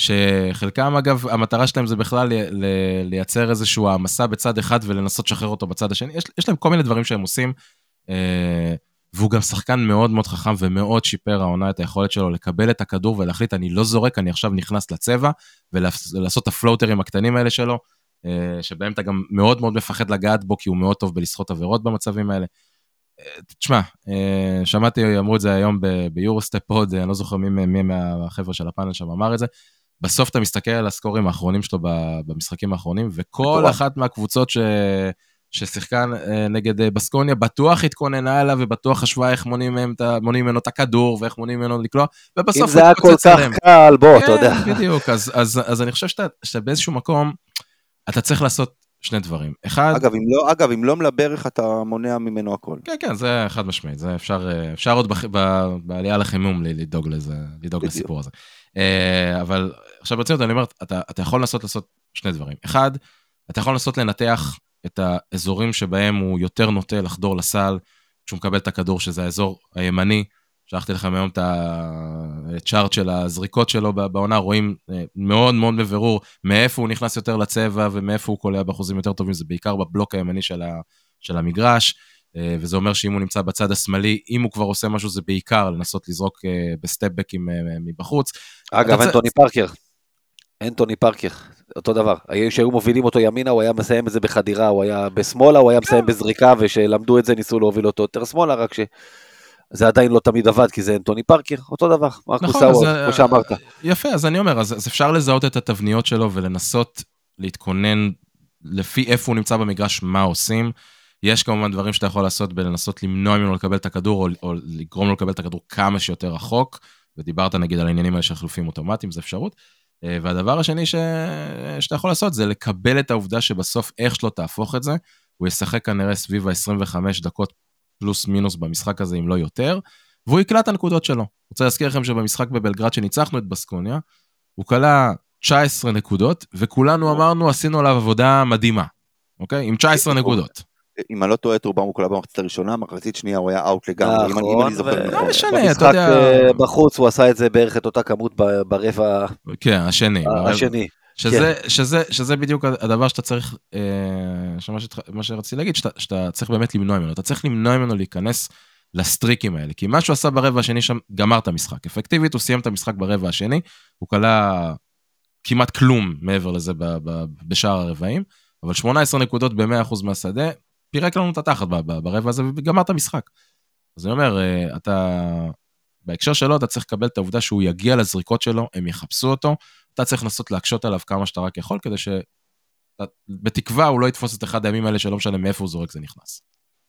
S5: שחלקם אגב, המטרה שלהם זה בכלל ל- ל- לייצר איזשהו המסע בצד אחד, ולנסות לשחרר אותו בצד השני, יש, יש להם כל מיני דברים שהם עושים, אה, והוא גם שחקן מאוד מאוד חכם, ומאוד שיפר העונה את היכולת שלו, לקבל את הכדור ולהחליט, אני לא זורק, אני עכשיו נכנס לצבע, ולעשות את הפלוטרים הקטנים האלה שלו, שבהם אתה גם מאוד מאוד מפחד לגעת בו, כי הוא מאוד טוב בלסחוט עבירות במצבים האלה. תשמע, שמעתי, אמרו את זה היום ביורוסטפ פוד, אני לא זוכר מי, מי מהחבר'ה של הפאנל שם אמר את זה, בסוף אתה מסתכל על הסקורים האחרונים שלו במשחקים האחרונים, וכל אחת מהקבוצות ש... ששיחקה נגד בסקוניה, בטוח התכוננה אליו, ובטוח חשבה איך מונים ממנו את הכדור, ואיך מונים ממנו לקלוע, ובסוף...
S4: אם זה היה כל כך קל, בוא, אתה יודע.
S5: בדיוק, אז אני חושב שאתה באיזשהו מקום, אתה צריך לעשות שני דברים. אחד...
S3: אגב, אם לא, אגב, אם לא מלברך, אתה מונע ממנו הכל.
S5: כן, כן, זה חד משמעית. זה אפשר, אפשר עוד בח... ב... בעלייה לחימום לדאוג לזה, לדאוג לסיפור הזה. אבל עכשיו ברצינות, אני אומר, אתה, אתה יכול לנסות לעשות שני דברים. אחד, אתה יכול לנסות לנתח את האזורים שבהם הוא יותר נוטה לחדור לסל, כשהוא מקבל את הכדור, שזה האזור הימני, שלחתי לכם היום את הצ'ארט של הזריקות שלו בעונה, רואים מאוד מאוד בבירור מאיפה הוא נכנס יותר לצבע, ומאיפה הוא קולע באחוזים יותר טובים, זה בעיקר בבלוק הימני של, ה, של המגרש, וזה אומר שאם הוא נמצא בצד השמאלי, אם הוא כבר עושה משהו, זה בעיקר לנסות לזרוק בסטפבקים מבחוץ.
S4: אגב, אנטוני פארקר, אנטוני פארקר, אותו דבר, שהיו מובילים אותו ימינה, הוא היה מסיים את זה בחדירה, הוא היה בשמאלה, הוא היה מסיים בזריקה, ושלמדו את זה, ניסו להוביל אותו יותר שמאלה, רק ש... זה עדיין לא תמיד עבד, כי זה אנטוני פארקר, אותו דבר, מרקוס האווארד, כמו שאמרת.
S5: יפה, אז אני אומר, אז, אז אפשר לזהות את התבניות שלו, ולנסות להתכונן לפי איפה הוא נמצא במגרש, מה עושים. יש כמובן דברים שאתה יכול לעשות, בלנסות למנוע ממנו לקבל את הכדור, או, או לגרום לו לקבל את הכדור כמה שיותר רחוק, ודיברת נגיד על העניינים האלה של חילופים אוטומטיים, זה אפשרות. והדבר השני ש... שאתה יכול לעשות, זה לקבל את העובדה שבסוף איך שלו תהפוך את זה, הוא ישחק כנראה סביב ה-עשרים וחמש דקות פלוס מינוס במשחק הזה, אם לא יותר, והוא יקלע את הנקודות שלו. רוצה להזכיר לכם שבמשחק בבלגרד שניצחנו את בסקוניה, הוא קלע תשע עשרה נקודות, וכולנו אמרנו, עשינו עליו עבודה מדהימה, אוקיי? עם תשע עשרה נקודות.
S3: אם אני לא טועה, רובם הוא קלע במחצית הראשונה, מחצית שנייה הוא היה אאוט לגמרי, אם אני זוכר נכון.
S5: לא משנה, אתה יודע.
S4: במשחק בחוץ הוא עשה את זה בערך את אותה כמות ברבע...
S5: כן, השני.
S4: השני.
S5: שזה, שזה, שזה בדיוק הדבר שאתה צריך, מה שרציתי להגיד, שאתה, שאתה צריך באמת למנוע ממנו, אתה צריך למנוע ממנו להיכנס לסטריקים האלה, כי מה שהוא עשה ברבע השני שם, גמר את המשחק. אפקטיבית, הוא סיים את המשחק ברבע השני, הוא קלע כמעט כלום מעבר לזה בשאר הרבעים, אבל שמונה עשרה נקודות ב-מאה אחוז מהשדה, פירק לנו את התחת ברבע הזה, וגמר את המשחק. אז אני אומר, אתה, בהקשר שלו, אתה צריך לקבל את העובדה שהוא יגיע לזריקות שלו, הם יחפשו אותו, אתה צריך לנסות להקשות עליו כמה שאתה רק יכול, כדי שבתקווה הוא לא יתפוס את אחד הימים האלה שלא משנה מאיפה הוא זורק, זה נכנס.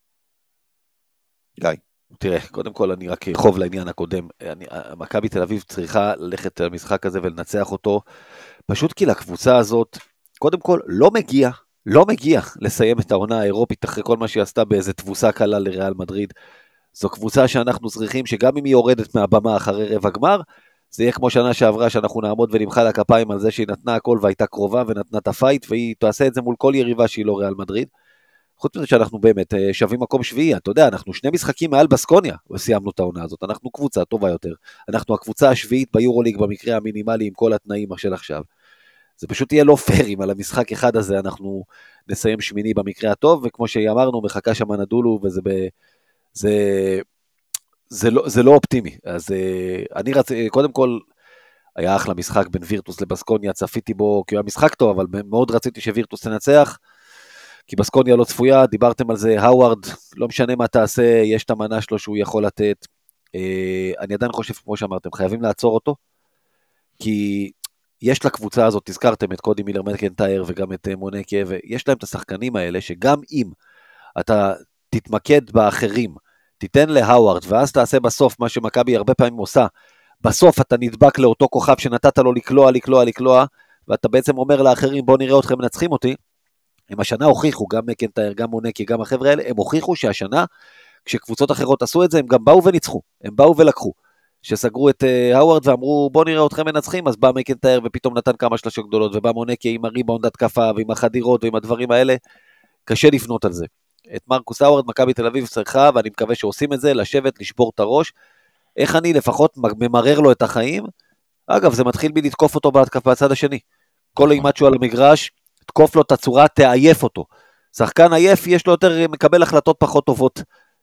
S3: גיא.
S4: תראה, קודם כל אני רק חוב לעניין הקודם, אני, מכבי תל אביב צריכה ללכת למשחק הזה ולנצח אותו, פשוט כי לקבוצה הזאת, קודם כל לא מגיע, לא מגיע לסיים את העונה האירופית, אחרי כל מה שהיא עשתה באיזה תבוסה קלה לריאל מדריד, זו קבוצה שאנחנו צריכים, שגם אם היא יורדת מהבמה אחרי רבע גמר, זה יהיה כמו שנה שעברה שאנחנו נעמוד ונמחא לה כפיים על זה שהיא נתנה הכל והייתה קרובה ונתנה את הפייט, והיא תעשה את זה מול כל יריבה שהיא לא ריאל מדריד. חוץ מזה שאנחנו באמת שווים מקום שביעי, אתה יודע, אנחנו שני משחקים מעל בסקוניה, וסיימנו את העונה הזאת, אנחנו קבוצה טובה יותר, אנחנו הקבוצה השביעית ביורוליג במקרה המינימלי עם כל התנאים של עכשיו. זה פשוט יהיה לא פייר אם על המשחק אחד הזה אנחנו נסיים שמיני במקרה הטוב, וכמו שאמרנו, מחכה שם נדולו, וזה ב... זה... זה לא, זה לא אופטימי, אז uh, אני רציתי, קודם כל, היה אחלה משחק בין וירטוס לבסקוניה, צפיתי בו, כי הוא היה משחק טוב, אבל מאוד רציתי שווירטוס תנצח, כי בסקוניה לא צפויה, דיברתם על זה, האווארד, לא משנה מה תעשה, יש את המנה שלו שהוא יכול לתת, uh, אני עדיין חושב, כמו שאמרתם, חייבים לעצור אותו, כי יש לקבוצה הזאת, תזכרתם את קודי מילר מקנטייר, וגם את מונקה, ויש להם את השחקנים האלה, שגם אם אתה תתמקד באחרים, תיתן להאווארד, ואז תעשה בסוף מה שמכבי הרבה פעמים עושה, בסוף אתה נדבק לאותו כוכב שנתת לו לקלוע, לקלוע, לקלוע, ואתה בעצם אומר לאחרים, בוא נראה אתכם מנצחים אותי. הם השנה הוכיחו, גם מקנטייר, גם מונקי, גם החבר'ה האלה, הם הוכיחו שהשנה, כשקבוצות אחרות עשו את זה, הם גם באו וניצחו, הם באו ולקחו. שסגרו את האוורד ואמרו, בוא נראה אתכם מנצחים, אז בא מקנטייר ופתאום נתן כמה שלשות גדולות, ובא מונקי עם הריבאונד התקפה, ועם החדירות, ועם הדברים האלה, קשה לפנות על זה. את מרקוס האוורד, מכבי תל אביב צריכה, ואני מקווה שעושים את זה, לשבת, לשבור את הראש. איך אני לפחות ממרר לו את החיים? אגב, זה מתחיל בי לתקוף אותו בהתקפה בצד השני. כל אימת שהוא על המגרש, תקוף לו את הצורה, תעייף אותו. שחקן עייף, יש לו יותר, מקבל החלטות פחות טובות.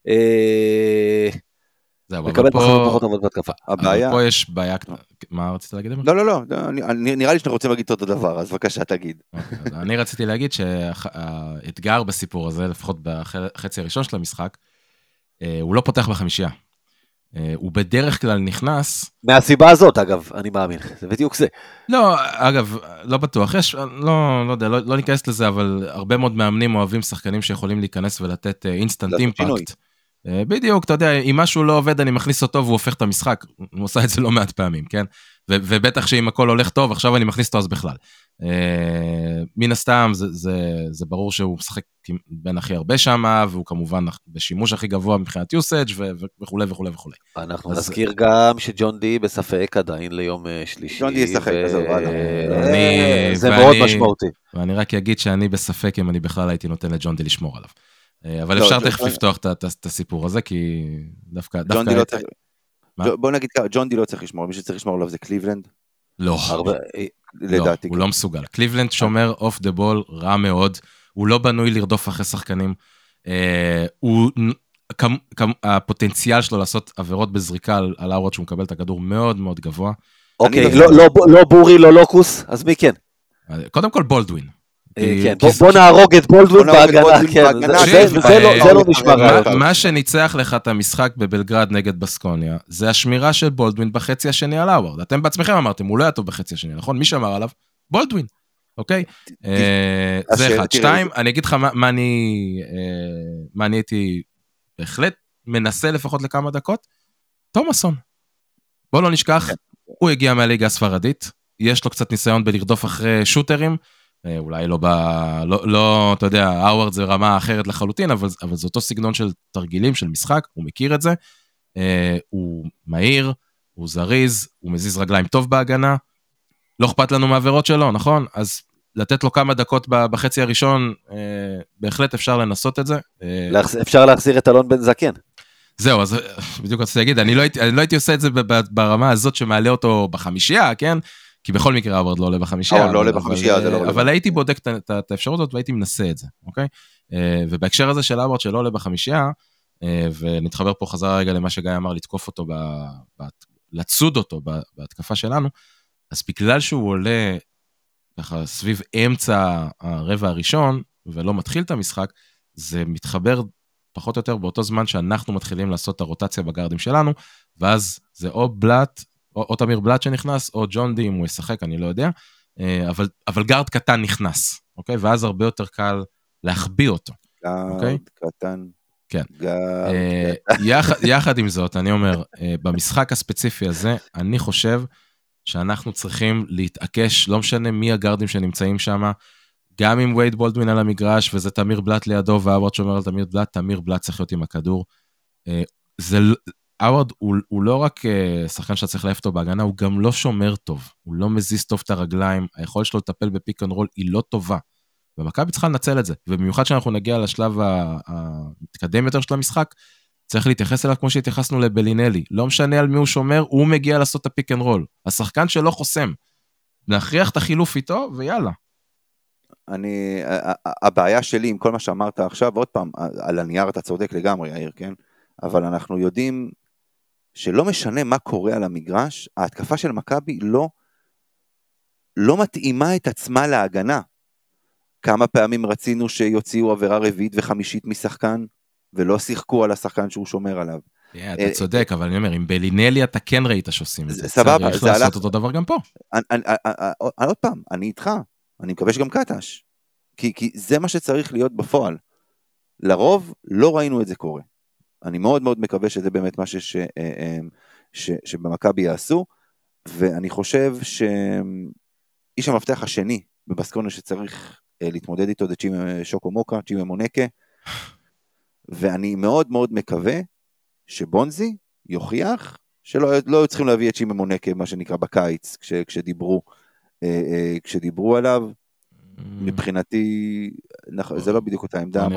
S4: מקבל פחות טובות בהתקפה.
S5: הבעיה... פה יש בעיה... מה רצית להגיד?
S3: לא, לא, לא. נראה לי שאנחנו רוצים להגיד אותו דבר, אז בבקשה, תגיד.
S5: אני רציתי להגיד שהאתגר בסיפור הזה, לפחות בחצי הראשון של המשחק, הוא לא פותח בחמישייה. הוא בדרך כלל נכנס...
S4: מהסיבה הזאת, אגב, אני מאמין. זה בדיוק זה.
S5: לא, אגב, לא בטוח. יש, לא, לא יודע, לא, לא ניכנס לזה, אבל הרבה מאוד מאמנים אוהבים שחקנים שיכולים להיכנס ולתת אינסטנט אימפקט. בדיוק, אתה יודע, אם משהו לא עובד, אני מכניס אותו והוא הופך את המשחק. הוא עושה את זה לא מעט פעמים, כן? ו- ובטח שאם הכל הולך טוב, עכשיו אני מכניס אותו אז בכלל. מן הסתם, זה, זה, זה ברור שהוא משחק בין הכי הרבה שמה, והוא כמובן בשימוש הכי גבוה מבחינת יוסאג' וכו' וכו' וכו'.
S4: אנחנו נזכיר גם שג'ון די בספק עדיין ליום שלישי.
S3: ג'ון די ישחק,
S4: זה מאוד משמעותי.
S5: ואני רק אגיד שאני בספק אם אני בכלל הייתי נותן לג'ון די לשמור עליו. אבל אפשר תכף לפתוח את הסיפור הזה, כי דווקא...
S3: בוא נגיד, ג'ון די לא צריך לשמור, מי שצריך לשמור עליו זה קליבלנד.
S5: לא,
S3: לדעתי.
S5: הוא לא מסוגל. קליבלנד שומר אוף דה בול רע מאוד, הוא לא בנוי לרדוף אחרי שחקנים, הפוטנציאל שלו לעשות עבירות בזריקה על האוורד שהוא מקבל את הכדור מאוד מאוד גבוה.
S4: אוקיי, לא בורי, לא לוקוס, אז מי כן?
S5: קודם כל בולדווין.
S4: בוא נהרוג את בולדווין בהגנה, זה לא נשמע רעיון.
S5: מה שניצח לך את המשחק בבלגרד נגד בסקוניה, זה השמירה של בולדווין בחצי השני על האוורד. אתם בעצמכם אמרתם, הוא לא היה טוב בחצי השני, נכון? מי שמר עליו? בולדווין, אוקיי? זה אחד. שתיים, אני אגיד לך מה אני הייתי בהחלט מנסה לפחות לכמה דקות, תומאסון. בוא לא נשכח, הוא הגיע מהליגה הספרדית, יש לו קצת ניסיון בלרדוף אחרי שוטרים, אולי לא, ב... לא, לא, אתה יודע, האוורד זה רמה אחרת לחלוטין, אבל, אבל זה אותו סגנון של תרגילים, של משחק, הוא מכיר את זה, אה, הוא מהיר, הוא זריז, הוא מזיז רגליים טוב בהגנה, לא אכפת לנו מהעבירות שלו, נכון? אז לתת לו כמה דקות בחצי הראשון, אה, בהחלט אפשר לנסות את זה.
S4: אה... אפשר להחזיר את אלון בן זקן.
S5: זהו, אז בדיוק רציתי להגיד, אני לא הייתי, אני לא הייתי עושה את זה ברמה הזאת שמעלה אותו בחמישייה, כן? כי בכל מקרה האוורד לא עולה בחמישייה.
S3: לא עולה בחמישייה, זה לא עולה.
S5: אבל הייתי בודק את האפשרות הזאת והייתי מנסה את זה, אוקיי? ובהקשר הזה של האוורד שלא עולה בחמישייה, ונתחבר פה חזרה רגע למה שגיא אמר, לתקוף אותו, לצוד אותו בהתקפה שלנו, אז בגלל שהוא עולה ככה סביב אמצע הרבע הראשון, ולא מתחיל את המשחק, זה מתחבר פחות או יותר באותו זמן שאנחנו מתחילים לעשות את הרוטציה בגארדים שלנו, ואז זה או בלט, או, או תמיר בלט שנכנס, או ג'ון די אם הוא ישחק, אני לא יודע, אבל, אבל גארד קטן נכנס, אוקיי? ואז הרבה יותר קל להחביא אותו.
S3: גארד
S5: אוקיי?
S3: קטן.
S5: כן. גארד קטן. יחד, יחד עם זאת, אני אומר, במשחק הספציפי הזה, אני חושב שאנחנו צריכים להתעקש, לא משנה מי הגארדים שנמצאים שם, גם עם וייד בולדווין על המגרש, וזה תמיר בלט לידו, והאוורד שומר על תמיר בלט, תמיר בלט צריך להיות עם הכדור. זה... האוורד הוא, הוא לא רק שחקן שאתה צריך להעיף אותו בהגנה, הוא גם לא שומר טוב, הוא לא מזיז טוב את הרגליים, היכולת שלו לטפל בפיק אנד רול היא לא טובה, ומכבי צריכה לנצל את זה, ובמיוחד שאנחנו נגיע לשלב המתקדם יותר של המשחק, צריך להתייחס אליו כמו שהתייחסנו לבלינלי, לא משנה על מי הוא שומר, הוא מגיע לעשות את הפיק אנד רול, השחקן שלא חוסם, להכריח את החילוף איתו, ויאללה.
S3: אני, הבעיה שלי עם כל מה שאמרת עכשיו, עוד פעם, על הנייר אתה צודק לגמרי, יאיר, כן? אבל אנחנו יודעים שלא משנה מה קורה על המגרש, ההתקפה של מכבי לא, לא מתאימה את עצמה להגנה. כמה פעמים רצינו שיוציאו עבירה רביעית וחמישית משחקן, ולא שיחקו על השחקן שהוא שומר עליו.
S5: אתה צודק, אבל אני אומר, עם בלינלי אתה כן ראית שעושים את זה.
S3: סבבה.
S5: יש לעשות אותו דבר גם פה.
S3: עוד פעם, אני איתך, אני מקווה שגם קטש, כי זה מה שצריך להיות בפועל. לרוב לא ראינו את זה קורה. אני מאוד מאוד מקווה שזה באמת משהו ש, ש, שבמכבי יעשו, ואני חושב שאיש המפתח השני בבסקוניה שצריך להתמודד איתו זה צ'ימה שוקו מוקה, צ'ימה מונקה, ואני מאוד מאוד מקווה שבונזי יוכיח שלא לא היו צריכים להביא את צ'ימה מונקה, מה שנקרא בקיץ, כש, כשדיברו, כשדיברו עליו, מבחינתי, זה לא בדיוק אותה עמדה,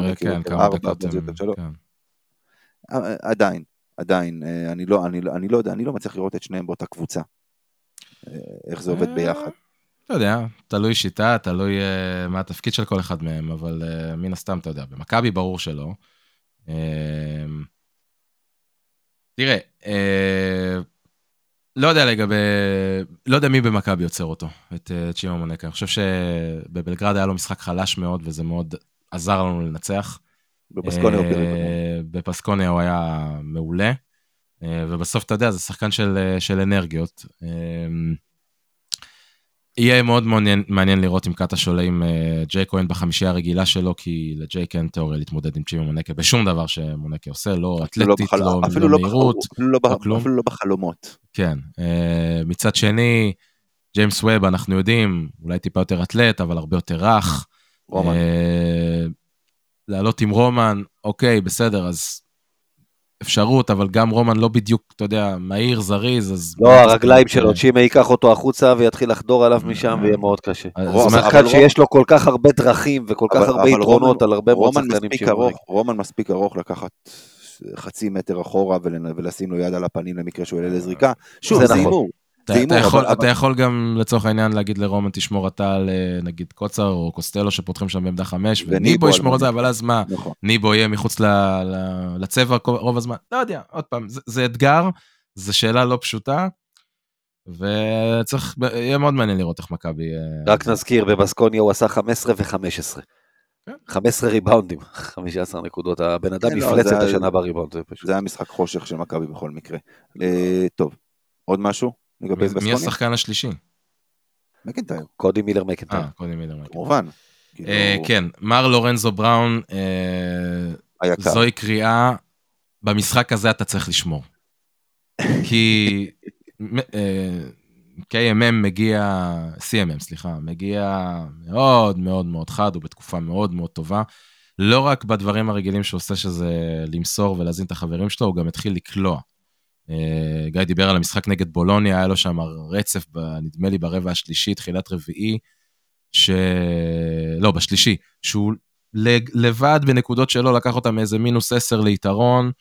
S3: עדיין, עדיין, אני לא, אני, אני לא יודע, אני לא מצליח לראות את שניהם באותה קבוצה, איך זה עובד ביחד.
S5: לא יודע, תלוי שיטה, תלוי מה התפקיד של כל אחד מהם, אבל מן הסתם, אתה יודע, במכבי ברור שלא. תראה, לא יודע לגבי, לא יודע מי במכבי יוצר אותו, את צ'ימה מונקה. אני חושב שבבלגרד היה לו משחק חלש מאוד, וזה מאוד עזר לנו לנצח.
S3: בפסקוניה הוא פירק.
S5: בפסקוניה הוא היה מעולה, ובסוף אתה יודע, זה שחקן של, של אנרגיות. יהיה מאוד מעניין, מעניין לראות אם קאטה שולה עם ג'יי כהן בחמישייה הרגילה שלו, כי לג'יי אין תיאוריה להתמודד עם צ'ימה מונקה בשום דבר שמונקה עושה, לא אתלטית, לא מהירות,
S3: אפילו לא בחלומות.
S5: כן, מצד שני, ג'יימס ווב, אנחנו יודעים, אולי טיפה יותר אתלט, אבל הרבה יותר רך.
S3: רומן.
S5: לעלות עם רומן, אוקיי, בסדר, אז אפשרות, אבל גם רומן לא בדיוק, אתה יודע, מהיר, זריז, אז...
S4: לא, הרגליים שלו, צ'ימה ייקח אותו החוצה ויתחיל לחדור עליו משם, ויהיה מאוד קשה. זה שחקן שיש לו כל כך הרבה דרכים, וכל כך הרבה יתרונות על הרבה מאוד שחקנים שימורים.
S3: רומן מספיק ארוך לקחת חצי מטר אחורה, ולשים לו יד על הפנים למקרה שהוא יעלה לזריקה. שוב, זה הימור.
S5: אתה יכול גם לצורך העניין להגיד לרומן תשמור אתה על נגיד קוצר או קוסטלו שפותחים שם בעמדה חמש, וניבו ישמור את זה, אבל אז מה, ניבו יהיה מחוץ לצבע רוב הזמן, לא יודע, עוד פעם, זה אתגר, זה שאלה לא פשוטה, וצריך, יהיה מאוד מעניין לראות איך מכבי.
S4: רק נזכיר, בבסקוניה הוא עשה חמש עשרה ו-חמש עשרה. חמש עשרה ריבאונדים, חמש עשרה נקודות, הבן אדם מפלצת השנה בריבאונד.
S3: זה היה משחק חושך של מכבי בכל מקרה. טוב, עוד משהו?
S5: מי השחקן השלישי?
S3: מקינטייר.
S4: קודי מילר מקינטייר.
S5: קודי מילר מקינטייר.
S3: כמובן.
S5: כן, מר לורנזו בראון, זוהי קריאה, במשחק הזה אתה צריך לשמור. כי קיי אם אם מגיע, סי אם אם סליחה, מגיע מאוד מאוד מאוד חד, הוא בתקופה מאוד מאוד טובה, לא רק בדברים הרגילים שעושה שזה למסור ולהזין את החברים שלו, הוא גם התחיל לקלוע. גיא דיבר על המשחק נגד בולוניה, היה לו שם רצף, נדמה לי ברבע השלישי, תחילת רביעי, לא, בשלישי, שהוא לבד בנקודות שלו, לקח אותם מאיזה מינוס עשר ליתרון,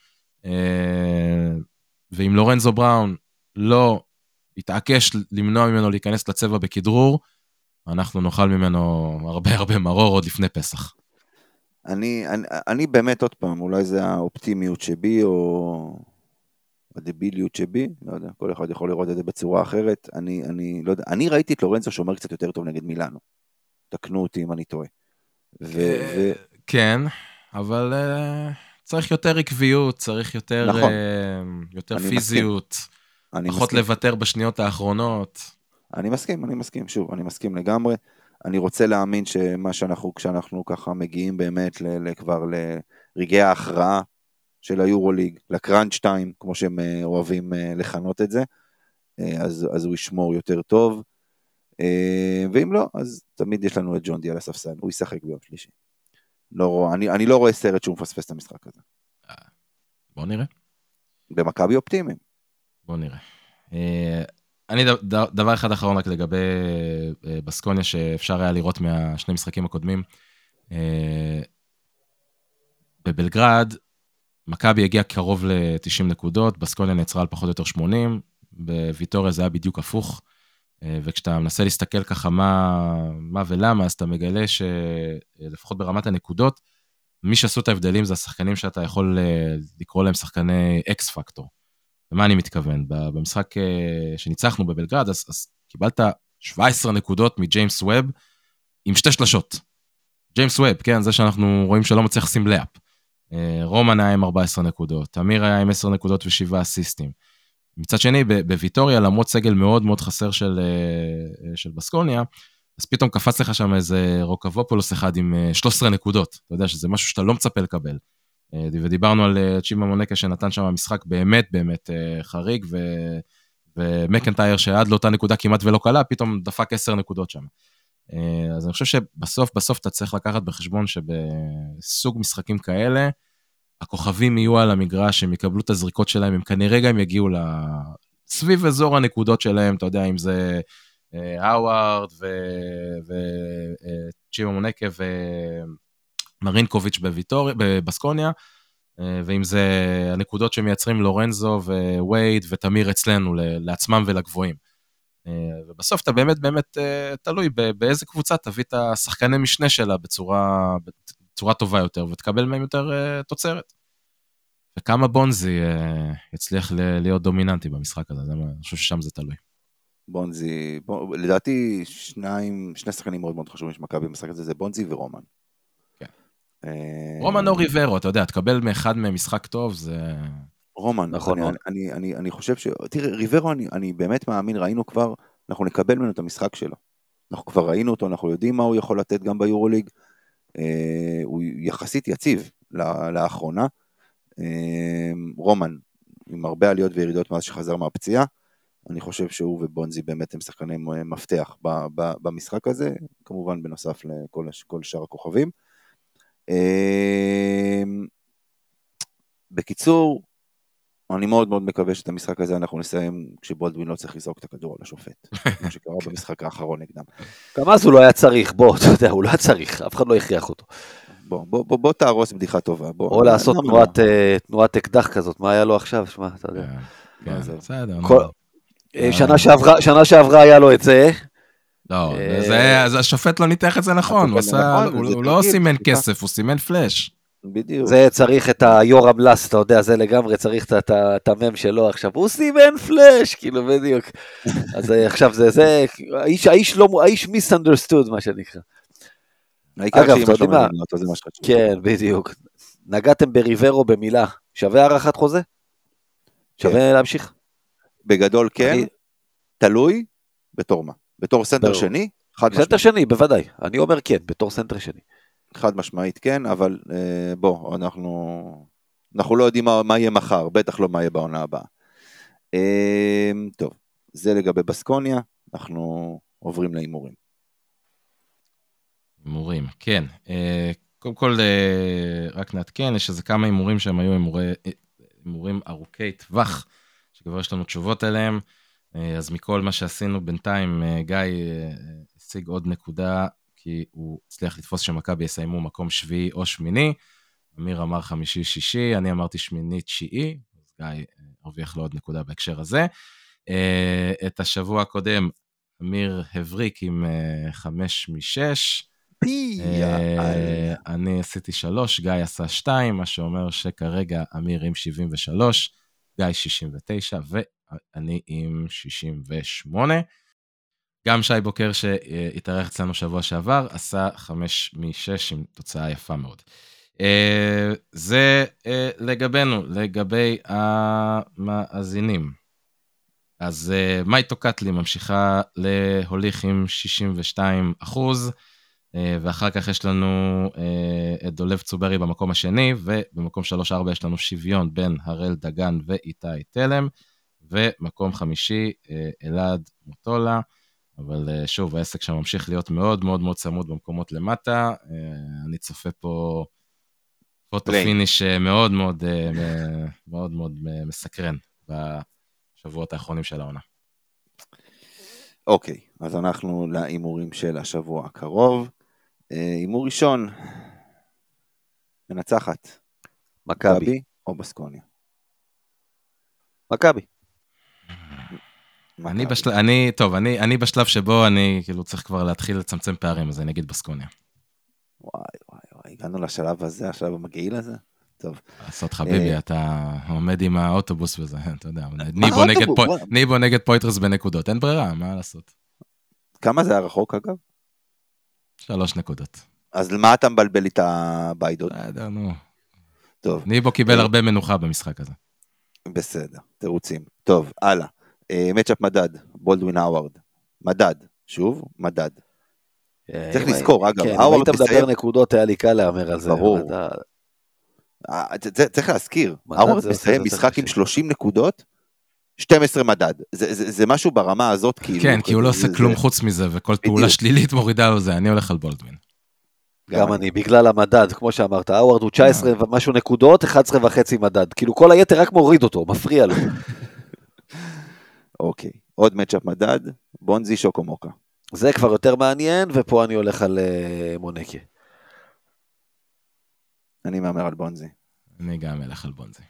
S5: ואם לורנזו בראון לא יתעקש למנוע ממנו להיכנס לצבע בכדרור, אנחנו נאכל ממנו הרבה הרבה מרור עוד לפני פסח.
S3: אני, אני, אני באמת עוד פעם, אולי זה האופטימיות שבי, או הדביליות שבי, לא יודע, כל אחד יכול לראות את זה בצורה אחרת, אני, אני לא יודע, אני ראיתי את לורנזו שומר קצת יותר טוב נגד מילאנו, תקנו אותי אם אני טועה. ו, ו...
S5: כן, אבל uh, צריך יותר עקביות, צריך יותר,
S3: נכון.
S5: uh, יותר פיזיות, פחות לוותר בשניות האחרונות.
S3: אני מסכים, אני מסכים, שוב, אני מסכים לגמרי, אני רוצה להאמין שמה שאנחנו, כשאנחנו ככה מגיעים באמת ל, כבר לרגעי ההכרעה של היורוליג, לקראנץ' טיים, כמו שהם אוהבים לכנות את זה, אז, אז הוא ישמור יותר טוב, ואם לא, אז תמיד יש לנו את ג'ון די על הספסל, הוא ישחק ביום שלישי. לא, אני, אני לא רואה סרט שהוא מפספס את המשחק הזה.
S5: בוא נראה.
S3: במכבי אופטימיים.
S5: בוא נראה. אני דבר אחד אחרון רק לגבי בסקוניה, שאפשר היה לראות מהשני משחקים הקודמים. בבלגרד, מכבי הגיע קרוב ל-תשעים נקודות, בסקוניה נעצרה על פחות או יותר שמונים, בוויטוריה זה היה בדיוק הפוך, וכשאתה מנסה להסתכל ככה מה, מה ולמה, אז אתה מגלה שלפחות ברמת הנקודות, מי שעשו את ההבדלים זה השחקנים שאתה יכול לקרוא להם שחקני אקס פקטור. ומה אני מתכוון? במשחק שניצחנו בבלגרד, אז, אז קיבלת שבע עשרה נקודות מג'יימס ווב, עם שתי שלשות. ג'יימס ווב, כן, זה שאנחנו רואים שלא מצליח לשים לאפ. רומן היה עם ארבע עשרה נקודות, אמיר היה עם עשר נקודות ושבעה אסיסטים. מצד שני, בוויטוריה, למרות סגל מאוד מאוד חסר של, של בסקוניה, אז פתאום קפץ לך שם איזה רוקבופולוס אחד עם שלוש עשרה נקודות. אתה יודע שזה משהו שאתה לא מצפה לקבל. ודיברנו על צ'ימה מונקה שנתן שם משחק באמת באמת חריג, ומקנטייר שעד לאותה נקודה כמעט ולא קלה, פתאום דפק עשר נקודות שם. אז אני חושב שבסוף בסוף אתה צריך לקחת בחשבון שבסוג משחקים כאלה, הכוכבים יהיו על המגרש, הם יקבלו את הזריקות שלהם, הם כנראה גם יגיעו סביב אזור הנקודות שלהם, אתה יודע, אם זה האווארד וצ'ימה מונקה ומרינקוביץ' בבסקוניה, ואם זה הנקודות שמייצרים לורנזו ווייד ותמיר אצלנו לעצמם ולגבוהים. ובסוף אתה באמת באמת תלוי באיזה קבוצה תביא את השחקני משנה שלה בצורה, בצורה טובה יותר, ותקבל מהם יותר תוצרת. וכמה בונזי יצליח להיות דומיננטי במשחק הזה, אני חושב ששם זה תלוי.
S3: בונזי, לדעתי שניים, שני שחקנים מאוד מאוד חשובים שמכבי במשחק הזה, זה בונזי ורומן.
S5: רומן או ריברו, אתה יודע, תקבל מאחד ממשחק טוב, זה...
S3: רומן, נכון, אני, אני, אני, אני חושב ש... תראה, ריברו, אני, אני באמת מאמין, ראינו כבר, אנחנו נקבל ממנו את המשחק שלו. אנחנו כבר ראינו אותו, אנחנו יודעים מה הוא יכול לתת גם ביורוליג. אה, הוא יחסית יציב לאחרונה. אה, רומן, עם הרבה עליות וירידות מאז שחזר מהפציעה, אני חושב שהוא ובונזי באמת הם שחקנים מפתח ב, ב, במשחק הזה, כמובן בנוסף לכל כל שאר הכוכבים. בקיצור, אני מאוד מאוד מקווה שאת המשחק הזה אנחנו נסיים כשבולדווין לא צריך לזרוק את הכדור על השופט, מה שקרה במשחק האחרון נגדם.
S4: גם אז הוא לא היה צריך, בוא, אתה יודע, הוא לא היה צריך, אף אחד לא הכריח אותו.
S3: בוא, בוא, בוא, בוא תהרוס בדיחה טובה.
S4: או לעשות תנועת אקדח כזאת, מה היה לו עכשיו, שמע, אתה יודע. שנה שעברה היה לו את זה,
S5: לא, אז השופט לא ניתח את זה נכון, הוא לא סימן כסף, הוא סימן פלאש.
S3: בדיוק.
S4: זה צריך את היורם לס, אתה יודע, זה לגמרי צריך את המם שלו עכשיו, הוא סימן פלאש, כאילו בדיוק. אז עכשיו זה, זה, האיש מיסאנדרסטוד, מה שנקרא.
S3: אגב, אתה יודע מה?
S4: כן, בדיוק. נגעתם בריברו במילה, שווה הערכת חוזה? שווה להמשיך?
S3: בגדול כן, תלוי בתור מה. בתור סנטר שני?
S4: סנטר שני, בוודאי. אני אומר כן, בתור סנטר שני.
S3: חד משמעית כן, אבל בוא, אנחנו אנחנו לא יודעים מה, מה יהיה מחר, בטח לא מה יהיה בעונה הבאה. טוב, זה לגבי בסקוניה, אנחנו עוברים לאימורים.
S5: אימורים, כן. קודם כל, רק נעדכן, יש איזה כמה אימורים שהם היו אימורי, אימורים ארוכי טווח, שכבר יש לנו תשובות עליהם, אז מכל מה שעשינו בינתיים, גיא השיג עוד נקודה, כי הוא הצליח לתפוס שמכבי יסיימו מקום שביעי או שמיני, אמיר אמר חמישי-שישי, אני אמרתי שמיני-תשיעי, אז גיא הרוויח לו עוד נקודה בהקשר הזה. את השבוע הקודם, אמיר הבריק עם חמש משש, אני עשיתי שלוש, גיא עשה שתיים, מה שאומר שכרגע אמיר עם שבעים ושלוש, גיא שישים ותשע, ואני עם שישים ושמונה. גם שי בוקר שהתארח אצלנו שבוע שעבר, עשה חמש משש עם תוצאה יפה מאוד. זה לגבינו, לגבי המאזינים. אז מייטו קטלי ממשיכה להוליך עם שישים ושתיים אחוז, ואחר כך יש לנו את דולב צוברי במקום השני, ובמקום שלוש ארבע יש לנו שוויון בין הראל דגן ואיתי תלם, ומקום חמישי אלעד מוטולה, אבל שוב, העסק שם ממשיך להיות מאוד מאוד מאוד צמוד במקומות למטה, אני צופה פה פוטו פיניש מאוד מאוד מאוד מאוד מסקרן בשבועות האחרונים של העונה.
S3: אוקיי, אז אנחנו לאימורים של השבוע הקרוב. אימור ראשון, מנצחת, מכבי או בסקוניה?
S4: מכבי.
S5: אני בשלב, אני, טוב, אני, אני בשלב שבו אני כאילו צריך כבר להתחיל לצמצם פערים, אז אני אגיד בסקוניה.
S3: וואי, וואי, וואי, הגענו לשלב הזה, השלב המגעיל הזה? טוב.
S5: לעשות חביבי, אתה עומד עם האוטובוס וזה, אתה יודע, ניבו נגד, ניבו נגד פויטרס בנקודות, אין ברירה, מה לעשות?
S3: כמה זה הרחוק אגב?
S5: שלוש נקודות.
S3: אז למה אתה מבלבל לי את הביידות?
S5: בסדר, נו.
S3: טוב.
S5: ניבו קיבל הרבה מנוחה במשחק הזה.
S3: בסדר, תירוצים. טוב, הלאה. מצ'אפ מדד, בולדווין האוורד. מדד, שוב, מדד. צריך לזכור, אגב,
S4: האוורד מסיים... אם היית מדבר נקודות, היה לי קל להאמר על זה.
S3: ברור. צריך להזכיר, האוורד מסיים משחק עם שלושים נקודות, שתים עשרה מדד, זה משהו ברמה הזאת,
S5: כן, כי הוא לא עושה כלום חוץ מזה, וכל פעולה שלילית מורידה לו זה, אני הולך על בולדווין.
S4: גם אני, בגלל המדד, כמו שאמרת, האוורד הוא תשע עשרה ומשהו נקודות, אחת עשרה וחצי מדד, כאילו כל היתר רק מוריד אותו, מפריע לו.
S3: אוקיי, עוד מצ'אפ מדד, בונזי שוקומוקה.
S4: זה כבר יותר מעניין, ופה אני הולך על מונקה.
S3: אני מאמר על בונזי.
S5: אני גם אלך על בונזי.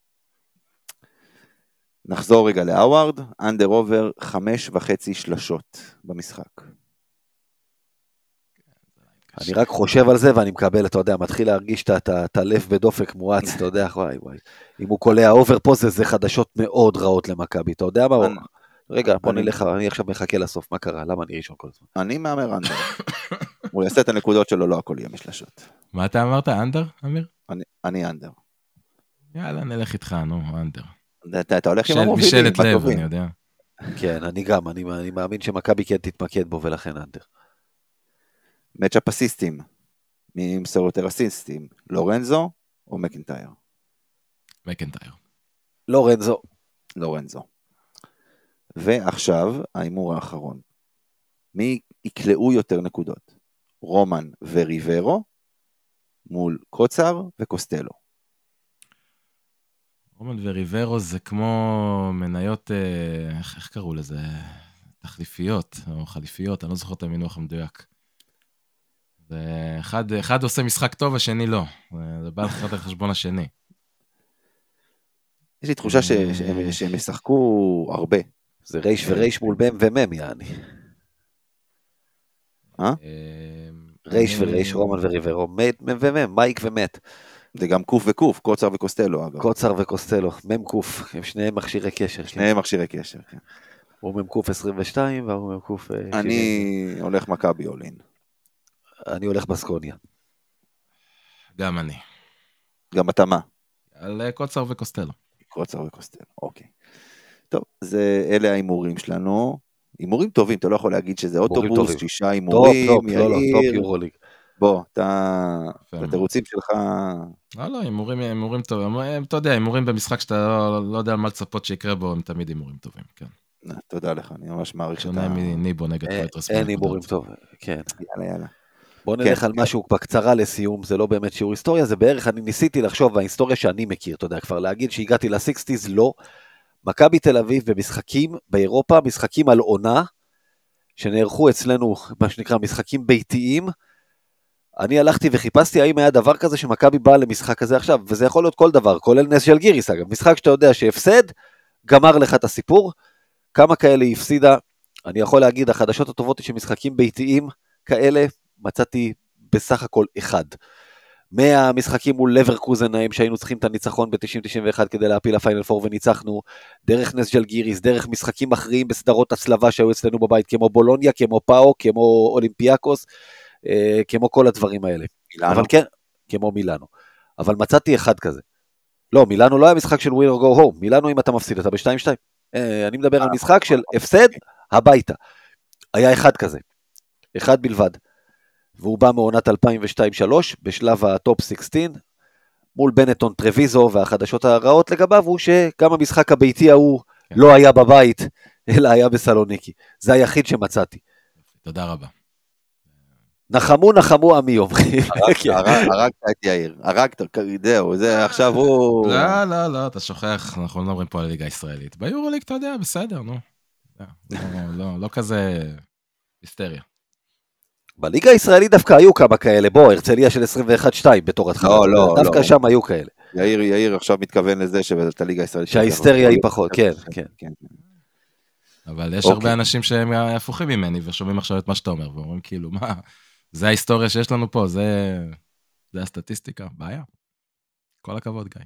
S3: נחזור רגע לאוורד, אנדר עובר חמש וחצי שלשות במשחק.
S4: אני רק חושב על זה ואני מקבל, אתה יודע, מתחיל להרגיש את הלב בדופק מואץ, אתה יודע, וואי וואי. אם הוא קולע אובר פה זה חדשות מאוד רעות למכבי, אתה יודע מה? רגע, בוא נלך, אני עכשיו מחכה לסוף, מה קרה? למה אני ראשון כל הזמן?
S3: אני מאמר אנדר. הוא יעשה את הנקודות שלו, לא הכל יהיה משלשות.
S5: מה אתה אמרת, אנדר, אמיר?
S3: אני אנדר.
S5: יאללה, נלך איתך, נו, אנדר.
S3: אתה הולך עם המובילים,
S5: משאלת לב, אני יודע.
S4: כן, אני גם, אני מאמין שמכבי כן תתמקד בו ולכן אנדר.
S3: מצ'אפ אסיסטים, מי ימסור יותר אסיסטים, לורנזו או מקינטייר?
S5: מקינטייר.
S4: לורנזו.
S3: לורנזו. ועכשיו, האימור האחרון. מי יקלעו יותר נקודות? רומן וריברו, מול קוצר וקוסטלו.
S5: רומן וריברו זה כמו מניות, איך, איך קראו לזה? תחליפיות או חליפיות, אני לא זוכר את המינוח המדויק. אחד, אחד עושה משחק טוב, השני לא. זה בא לחיות על חשבון השני.
S3: יש לי תחושה שהם, שהם ישחקו הרבה.
S4: זה רייש ורייש מול מם ומם, יעני.
S3: אה?
S4: רייש ורייש, רומן וריברו, מם ומם, מייק ומת.
S3: זה גם קוף וקוף, קוצר וקוסטלו, אגב.
S4: קוצר וקוסטלו, מם קוף, הם שניהם מכשירי קשר.
S3: שניהם מכשירי קשר, כן.
S4: הוא מם קוף עשרים ושתיים, והוא מם קוף...
S3: אני הולך מכבי אולין.
S4: אני הולך בסקוניה.
S5: גם אני.
S3: גם אתה מה?
S5: על קוצר וקוסטלו.
S3: קוצר וקוסטלו, אוקיי. טוב, זה, אלה האימורים שלנו. אימורים טובים, אתה לא יכול להגיד שזה אוטובוס, שישה אימורים,
S4: טופ, טופ, לא, לא, טופ יורוליג.
S3: בוא, אתה, התירוצים שלך...
S5: לא, לא, אימורים, אימורים טובים. אתה יודע, אימורים במשחק שאתה לא, לא יודע מה לצפות שיקרה בו, הם תמיד אימורים טובים, כן.
S3: תודה לך, אני ממש מעריך שאתה...
S5: שונה מניבו נגד פויטרס.
S4: אין אימורים טוב, כן.
S3: יאללה, יאללה.
S4: בוא נלך על משהו בקצרה לסיום, זה לא באמת שיעור היסטוריה, זה בערך, אני ניסיתי לחשוב בהיסטוריה שאני מכיר, אתה יודע, כבר להגיד שהגעתי ל-שישים, לא. מכבי תל אביב במשחקים באירופה, משחקים על עונה, שנערכו אצלנו, מה שנקרא, משחקים ביתיים, אני הלכתי וחיפשתי האם היה דבר כזה שמכבי באה למשחק כזה עכשיו, וזה יכול להיות כל דבר, כולל נס ז'לגיריס, אגב, משחק שאתה יודע שהפסד, גמר לך את הסיפור, כמה כאלה היא הפסידה, אני יכול להגיד, החדשות הטובות היא שמשחקים ביתיים כאלה, מצאתי בסך הכל אחד. מהמשחקים מול לברקוזן ההם שהיינו צריכים את הניצחון ב-תשעים תשעים ואחת כדי להפיל לפיינל פור וניצחנו, דרך נס ז'לגיריס, דרך משחקים מכריעים בסדרות הצלבה שהיו אצלנו בבית, כמו בולוניה, כמו פאו, כמו אולימפיאקוס, אה, כמו כל הדברים האלה.
S3: מילאנו.
S4: אבל כן, כמו מילאנו. אבל מצאתי אחד כזה. לא, מילאנו לא היה משחק של ווינר גו הום, מילאנו אם אתה מפסיד, אתה ב-שתיים שתיים. אה, אני מדבר על משחק של הפסד הביתה. היה אחד כזה. אחד בלבד. והוא בא מעונת אלפיים ושתיים שלוש, בשלב הטופ שש עשרה, מול בנטון טרוויזו, והחדשות הרעות לגביו הוא שגם המשחק הביתי ההוא לא היה בבית, אלא היה בסלוניקי. זה היחיד שמצאתי.
S5: תודה רבה.
S4: נחמו נחמו עמי אומרים.
S3: הרגת את יאיר, הרגת, זהו, זה עכשיו הוא...
S5: לא, לא, לא, אתה שוכח, אנחנו לא מדברים פה על הליגה הישראלית. ביורוליג אתה יודע, בסדר, נו. לא כזה היסטריה.
S4: בליגה הישראלית דווקא היו כמה כאלה, בוא, הרצליה של עשרים ואחת שתיים בתור התחלה.
S3: לא, לא,
S4: דווקא
S3: לא.
S4: שם היו כאלה.
S3: יאיר, יאיר עכשיו מתכוון לזה שאת הליגה הישראלית...
S4: שההיסטריה היא פחות, כן, כן.
S5: אבל יש הרבה אנשים שהם הפוכים ממני, ושומעים עכשיו את מה שאתה אומר, ואומרים כאילו, מה, זה ההיסטוריה שיש לנו פה, זה, זה הסטטיסטיקה, בעיה. כל הכבוד, גיא.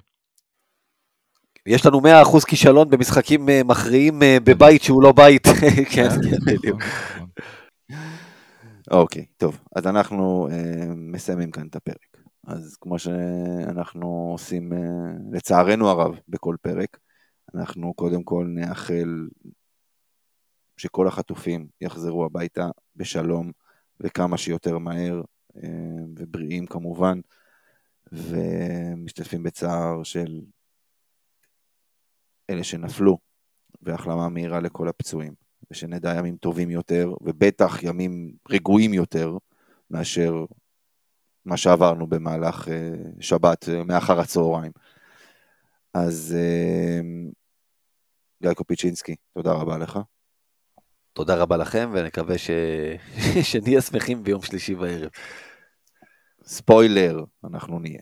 S4: יש לנו מאה אחוז כישלון במשחקים מכריעים בבית שהוא לא בית. כן, כן, בדיוק.
S3: אוקיי, טוב, אז אנחנו אה, מסיימים כאן את הפרק. אז כמו שאנחנו עושים, אה, לצערנו הרב, בכל פרק, אנחנו קודם כל נאחל שכל החטופים יחזרו הביתה בשלום, וכמה שיותר מהר, אה, ובריאים כמובן, ומשתתפים בצער של אלה שנפלו, והחלמה מהירה לכל הפצועים, ושנדע ימים טובים יותר, ובטח ימים רגועים יותר, מאשר מה שעברנו במהלך שבת, מאחר הצהריים. אז גיא קופיצ'ינסקי, תודה רבה לך.
S4: תודה רבה לכם, ונקווה ש... שנהיה שמחים ביום שלישי בערב.
S3: ספוילר, אנחנו נהיה.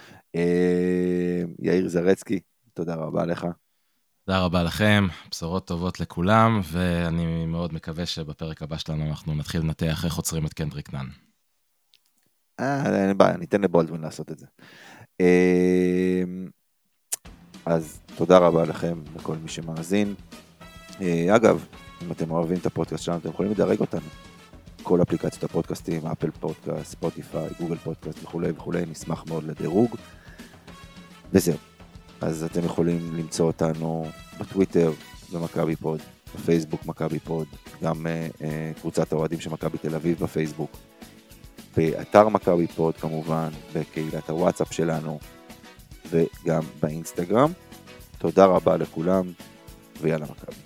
S3: יאיר זרצקי, תודה רבה לך.
S5: תודה רבה לכם, בשורות טובות לכולם, ואני מאוד מקווה שבפרק הבא שלנו אנחנו נתחיל לנתח איך עוצרים את קנדריק נאן.
S3: אה, אין בעיה, ניתן לבולדווין לעשות את זה. אז תודה רבה לכם, לכל מי שמאזין. אגב, אם אתם אוהבים את הפודקאסט שלנו, אתם יכולים לדרג אותנו. כל אפליקציות הפודקאסטים, אפל פודקאסט, ספוטיפיי, גוגל פודקאסט וכו' וכו', נשמח מאוד לדירוג. וזהו. אז אתם יכולים למצוא אותנו בטוויטר, במכבי פוד, בפייסבוק מכבי פוד, גם uh, uh, קבוצת האוהדים של מכבי תל אביב בפייסבוק, באתר מכבי פוד כמובן, בקהילת הוואטסאפ שלנו, וגם באינסטגרם. תודה רבה לכולם, ויאללה מכבי.